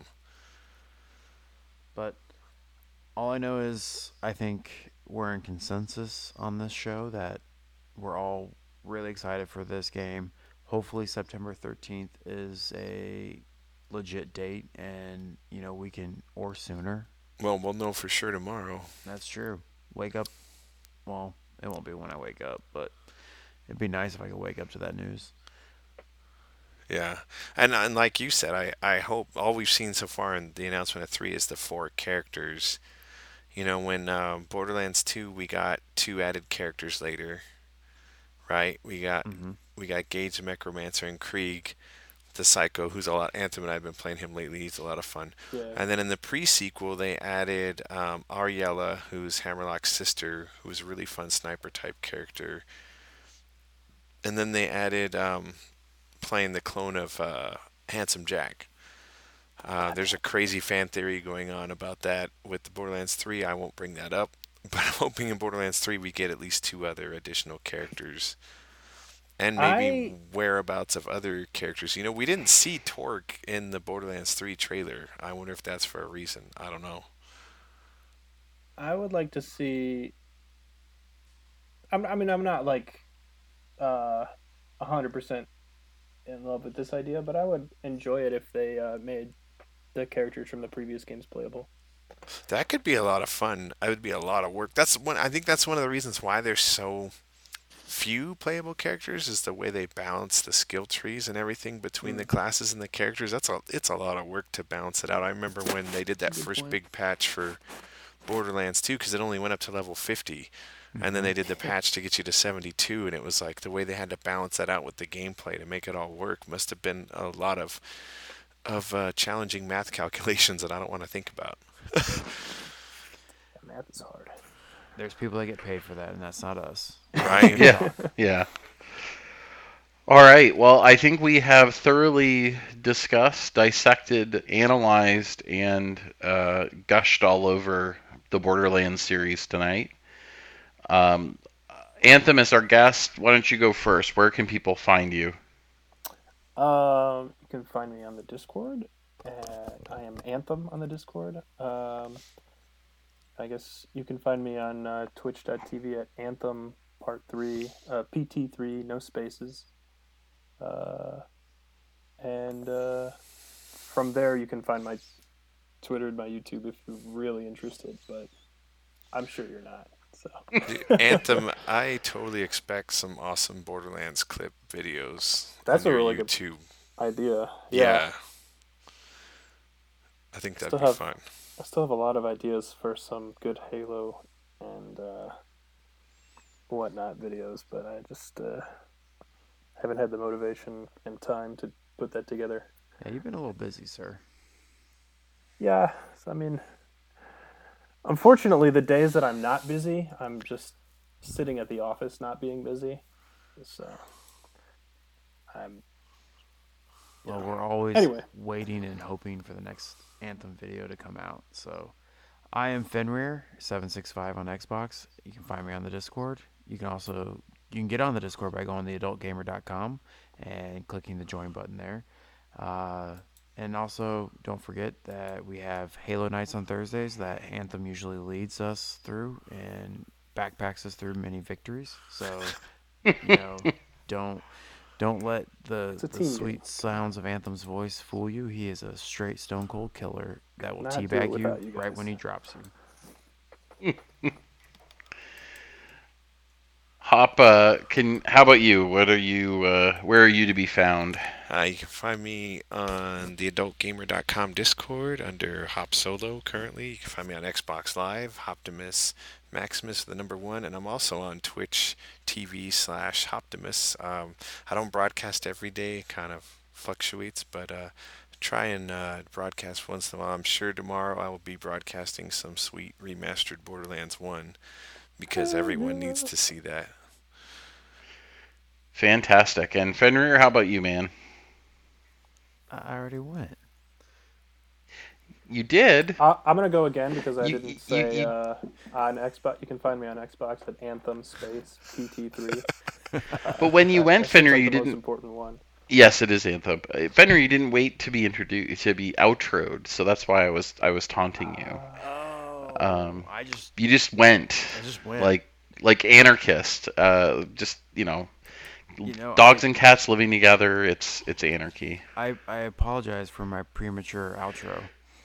C: but all I know is I think we're in consensus on this show that we're all really excited for this game. Hopefully September 13th is a legit date and we can, or sooner.
D: Well, we'll know for sure tomorrow.
C: That's true. Wake up. Well, it won't be when I wake up, but it'd be nice if I could wake up to that news.
D: Yeah, and like you said, I hope all we've seen so far in the announcement of 3 is the 4 characters. When Borderlands 2, we got 2 added characters later, right?
C: Mm-hmm.
D: We got Gage the Necromancer and Krieg the Psycho, who's a lot. Anthem and I've been playing him lately. He's a lot of fun.
B: Yeah.
D: And then in the pre-sequel, they added Ariella, who's Hammerlock's sister, who was a really fun sniper type character. And then they added playing the clone of Handsome Jack. There's a crazy fan theory going on about that with the Borderlands 3. I won't bring that up, but I'm hoping in Borderlands 3 we get at least 2 other additional characters. And maybe
B: I
D: whereabouts of other characters. We didn't see Torque in the Borderlands 3 trailer. I wonder if that's for a reason. I don't know.
B: I would like to see. I mean, I'm not like 100% in love with this idea, but I would enjoy it if they made the characters from the previous games playable.
D: That could be a lot of fun. It would be a lot of work. I think that's one of the reasons why there's so few playable characters is the way they balance the skill trees and everything between the classes and the characters. It's a lot of work to balance it out. I remember when they did that
C: Good
D: first
C: point.
D: big patch for Borderlands 2 because it only went up to level 50. And then they did the patch to get you to 72, and it was like the way they had to balance that out with the gameplay to make it all work must have been a lot of challenging math calculations that I don't want to think about.
B: Yeah, math is hard.
C: There's people that get paid for that, and that's not us.
D: Right.
A: Yeah, yeah. All right. Well, I think we have thoroughly discussed, dissected, analyzed, and gushed all over the Borderlands series tonight. Um, Anthem is our guest. Why don't you go first? Where can people find you?
B: You can find me on the Discord. I am Anthem on the Discord. I guess you can find me on twitch.tv at Anthem Part 3, PT3, no spaces. And from there, you can find my Twitter and my YouTube if you're really interested, but I'm sure you're not. So
D: Anthem, I totally expect some awesome Borderlands clip videos
B: That's
D: on
B: a
D: your
B: really good
D: YouTube.
B: idea.
D: Yeah. I think that'd be fun.
B: I still have a lot of ideas for some good Halo and whatnot videos, but I just haven't had the motivation and time to put that together.
C: Yeah, you've been a little busy, sir.
B: Yeah, I mean, unfortunately, the days that I'm not busy, I'm just sitting at the office not being busy. So,
C: Well, we're always
B: Anyway.
C: waiting and hoping for the next Anthem video to come out. So, I am Fenrir765 on Xbox. You can find me on the Discord. You can get on the Discord by going to theadultgamer.com and clicking the join button there. And also, don't forget that we have Halo Nights on Thursdays that Anthem usually leads us through and backpacks us through many victories. So, don't let the
B: team
C: sweet sounds of Anthem's voice fool you. He is a straight stone cold killer that will
B: Not do it
C: teabag
B: without
C: you
B: you
C: right
B: guys.
C: when he drops you.
A: Hop, how about you? Where are you to be found?
D: You can find me on the adultgamer.com Discord under Hop Solo currently. You can find me on Xbox Live, Hoptimus Maximus the number 1, and I'm also on Twitch TV/Hoptimus. I don't broadcast every day, kind of fluctuates, but try and broadcast once in a while. I'm sure tomorrow I will be broadcasting some sweet remastered Borderlands 1 because everyone needs to see that.
A: Fantastic. And Fenrir, how about you, man?
C: I already went.
A: You did.
B: I'm gonna go again because I
A: You-
B: didn't
A: you-
B: say
A: you-
B: on Xbox. You can find me on Xbox at Anthem space PT3.
A: But when you went,
B: That seems
A: Fenrir,
B: like
A: you
B: the most
A: didn't.
B: important one.
A: Yes, it is Anthem. Fenrir, you didn't wait to be introduced, to be outroed, so that's why I was taunting you.
C: Oh,
A: You just went.
C: I just went.
A: Like anarchist. Just dogs and cats living together. It's anarchy.
C: I apologize for my premature outro.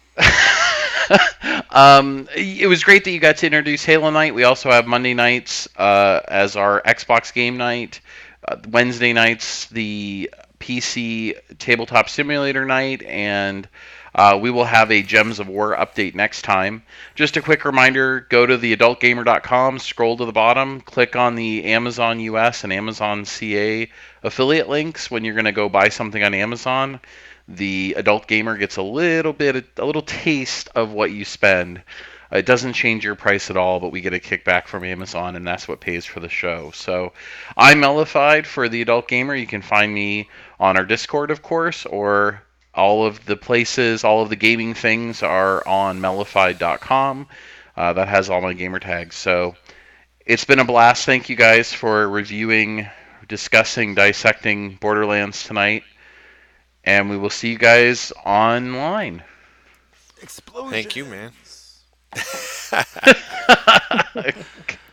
A: It was great that you got to introduce Halo Night. We also have Monday nights as our Xbox game night. Wednesday nights, the PC Tabletop Simulator night, and we will have a Gems of War update next time. Just a quick reminder, go to theadultgamer.com, scroll to the bottom, click on the Amazon US and Amazon CA affiliate links when you're going to go buy something on Amazon. The Adult Gamer gets a little taste of what you spend. It doesn't change your price at all, but we get a kickback from Amazon, and that's what pays for the show. So I'm Mellified for the Adult Gamer. You can find me on our Discord, of course, or all of the places, all of the gaming things are on mellified.com. That has all my gamer tags. So it's been a blast. Thank you guys for reviewing, discussing, dissecting Borderlands tonight. And we will see you guys online.
C: Explosion.
D: Thank you, man.